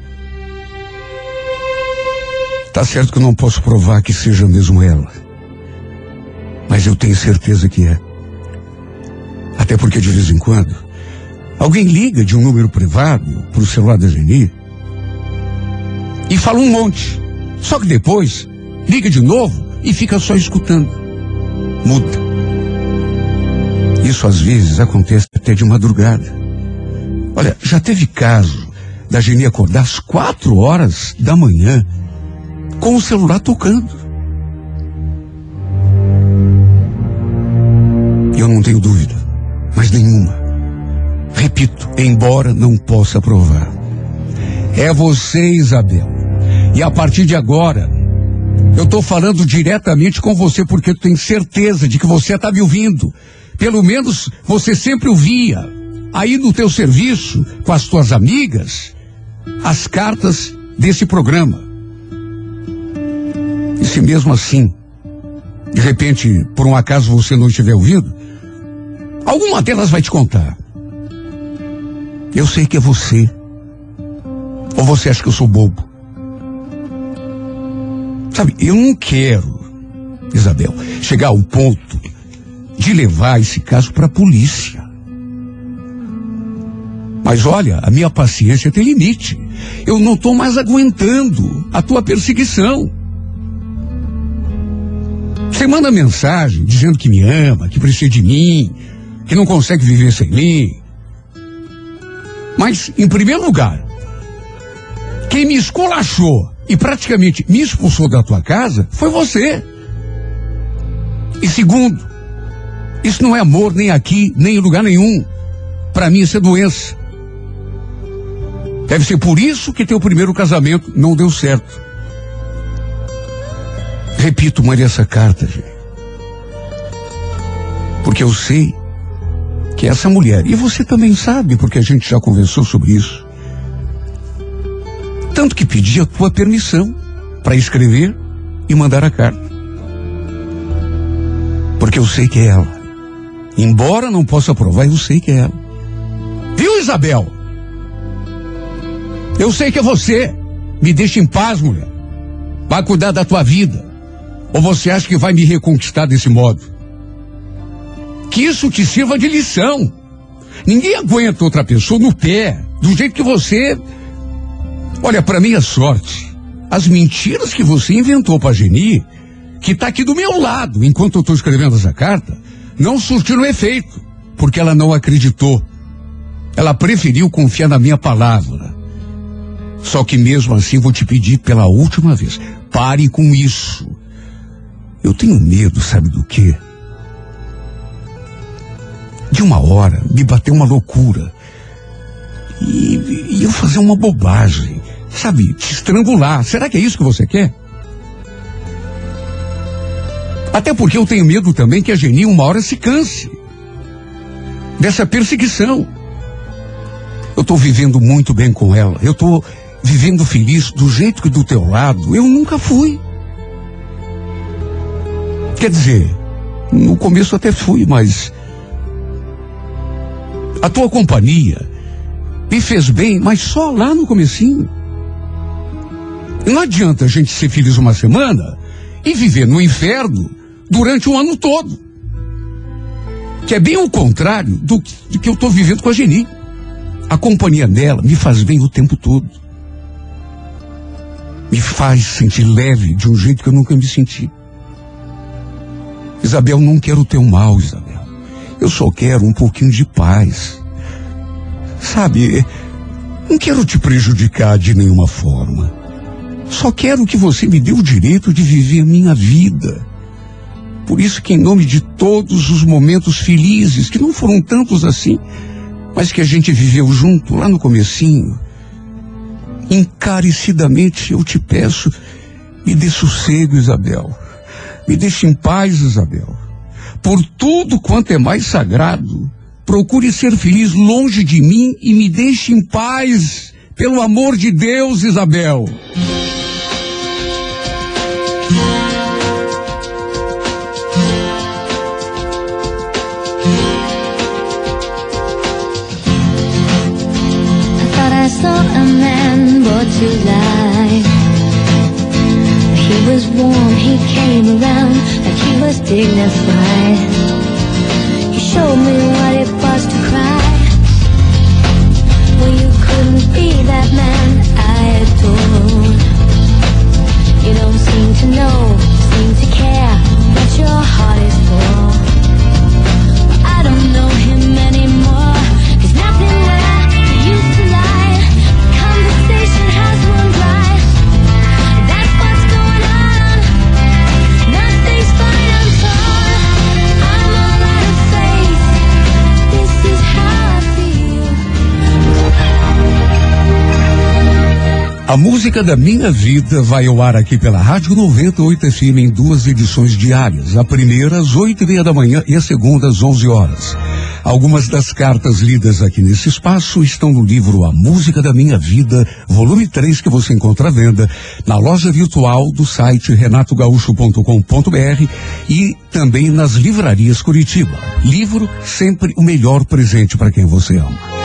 Tá certo que eu não posso provar que seja mesmo ela. Mas eu tenho certeza que é. Até porque de vez em quando, alguém liga de um número privado pro celular da Geni e fala um monte. Só que depois, liga de novo e fica só escutando. Muda. Isso às vezes acontece até de madrugada. Olha, já teve caso da Geni acordar às quatro horas da manhã com o celular tocando. Eu não tenho dúvida, mas nenhuma. Repito, embora não possa provar. É você, Isabel. E a partir de agora, eu estou falando diretamente com você porque eu tenho certeza de que você está me ouvindo. Pelo menos você sempre ouvia, aí no teu serviço, com as tuas amigas, as cartas desse programa. E se mesmo assim, de repente, por um acaso você não estiver ouvindo, alguma delas vai te contar. Eu sei que é você. Ou você acha que eu sou bobo? Sabe, eu não quero, Isabel, chegar ao ponto de levar esse caso para a polícia. Mas olha, a minha paciência tem limite. Eu não estou mais aguentando a tua perseguição. Você manda mensagem dizendo que me ama, que precisa de mim, que não consegue viver sem mim. Mas, em primeiro lugar, quem me esculachou e praticamente me expulsou da tua casa foi você. E segundo, isso não é amor nem aqui, nem em lugar nenhum. Para mim isso é doença. Deve ser por isso que teu primeiro casamento não deu certo. Repito, mande essa carta, gente. Porque eu sei que essa mulher, e você também sabe, porque a gente já conversou sobre isso, tanto que pedi a tua permissão para escrever e mandar a carta. Porque eu sei que é ela. Embora não possa provar, eu sei que é ela. Viu, Isabel? Eu sei que é você. Me deixa em paz, mulher. Vai cuidar da tua vida. Ou você acha que vai me reconquistar desse modo? Que isso te sirva de lição. Ninguém aguenta outra pessoa no pé, do jeito que você... Olha, para minha sorte, as mentiras que você inventou pra Geni, que tá aqui do meu lado, enquanto eu tô escrevendo essa carta, não surtiram efeito, porque ela não acreditou. Ela preferiu confiar na minha palavra. Só que mesmo assim vou te pedir pela última vez, pare com isso. Eu tenho medo, sabe do quê? De uma hora me bater uma loucura e, e eu fazer uma bobagem, sabe, te estrangular. Será que é isso que você quer? Até porque eu tenho medo também que a Geni uma hora se canse dessa perseguição. Eu estou vivendo muito bem com ela, eu estou vivendo feliz do jeito que do teu lado eu nunca fui. Quer dizer, no começo até fui, mas a tua companhia me fez bem, mas só lá no comecinho. Não adianta a gente ser feliz uma semana e viver no inferno durante um ano todo. Que é bem o contrário do que, do que eu estou vivendo com a Geni. A companhia dela me faz bem o tempo todo. Me faz sentir leve de um jeito que eu nunca me senti. Isabel, não quero o teu mal, Isabel. Eu só quero um pouquinho de paz. Sabe, não quero te prejudicar de nenhuma forma. Só quero que você me dê o direito de viver a minha vida. Por isso que em nome de todos os momentos felizes, que não foram tantos assim, mas que a gente viveu junto lá no comecinho, encarecidamente eu te peço, me dê sossego, Isabel. Me deixe em paz, Isabel. Por tudo quanto é mais sagrado, procure ser feliz longe de mim e me deixe em paz. Pelo amor de Deus, Isabel. I saw a man brought to life. He was warm, he came around like he was dignified. He showed me what it was to cry. Well, you couldn't be that man I adored. You don't seem to know, seem to care what your heart is for. Well, I don't know him anymore. There's nothing where he used to lie. Conversation has run dry. That's what's going on. Nothing's fine, I'm torn. I'm all out of faith. This is how I feel. A música da minha vida vai ao ar aqui pela Rádio noventa e oito F M em duas edições diárias. A primeira às oito e meia da manhã e a segunda às onze horas. Algumas das cartas lidas aqui nesse espaço estão no livro A Música da Minha Vida, volume três, que você encontra à venda na loja virtual do site renato gaúcho ponto com ponto br e também nas livrarias Curitiba. Livro, sempre o melhor presente para quem você ama.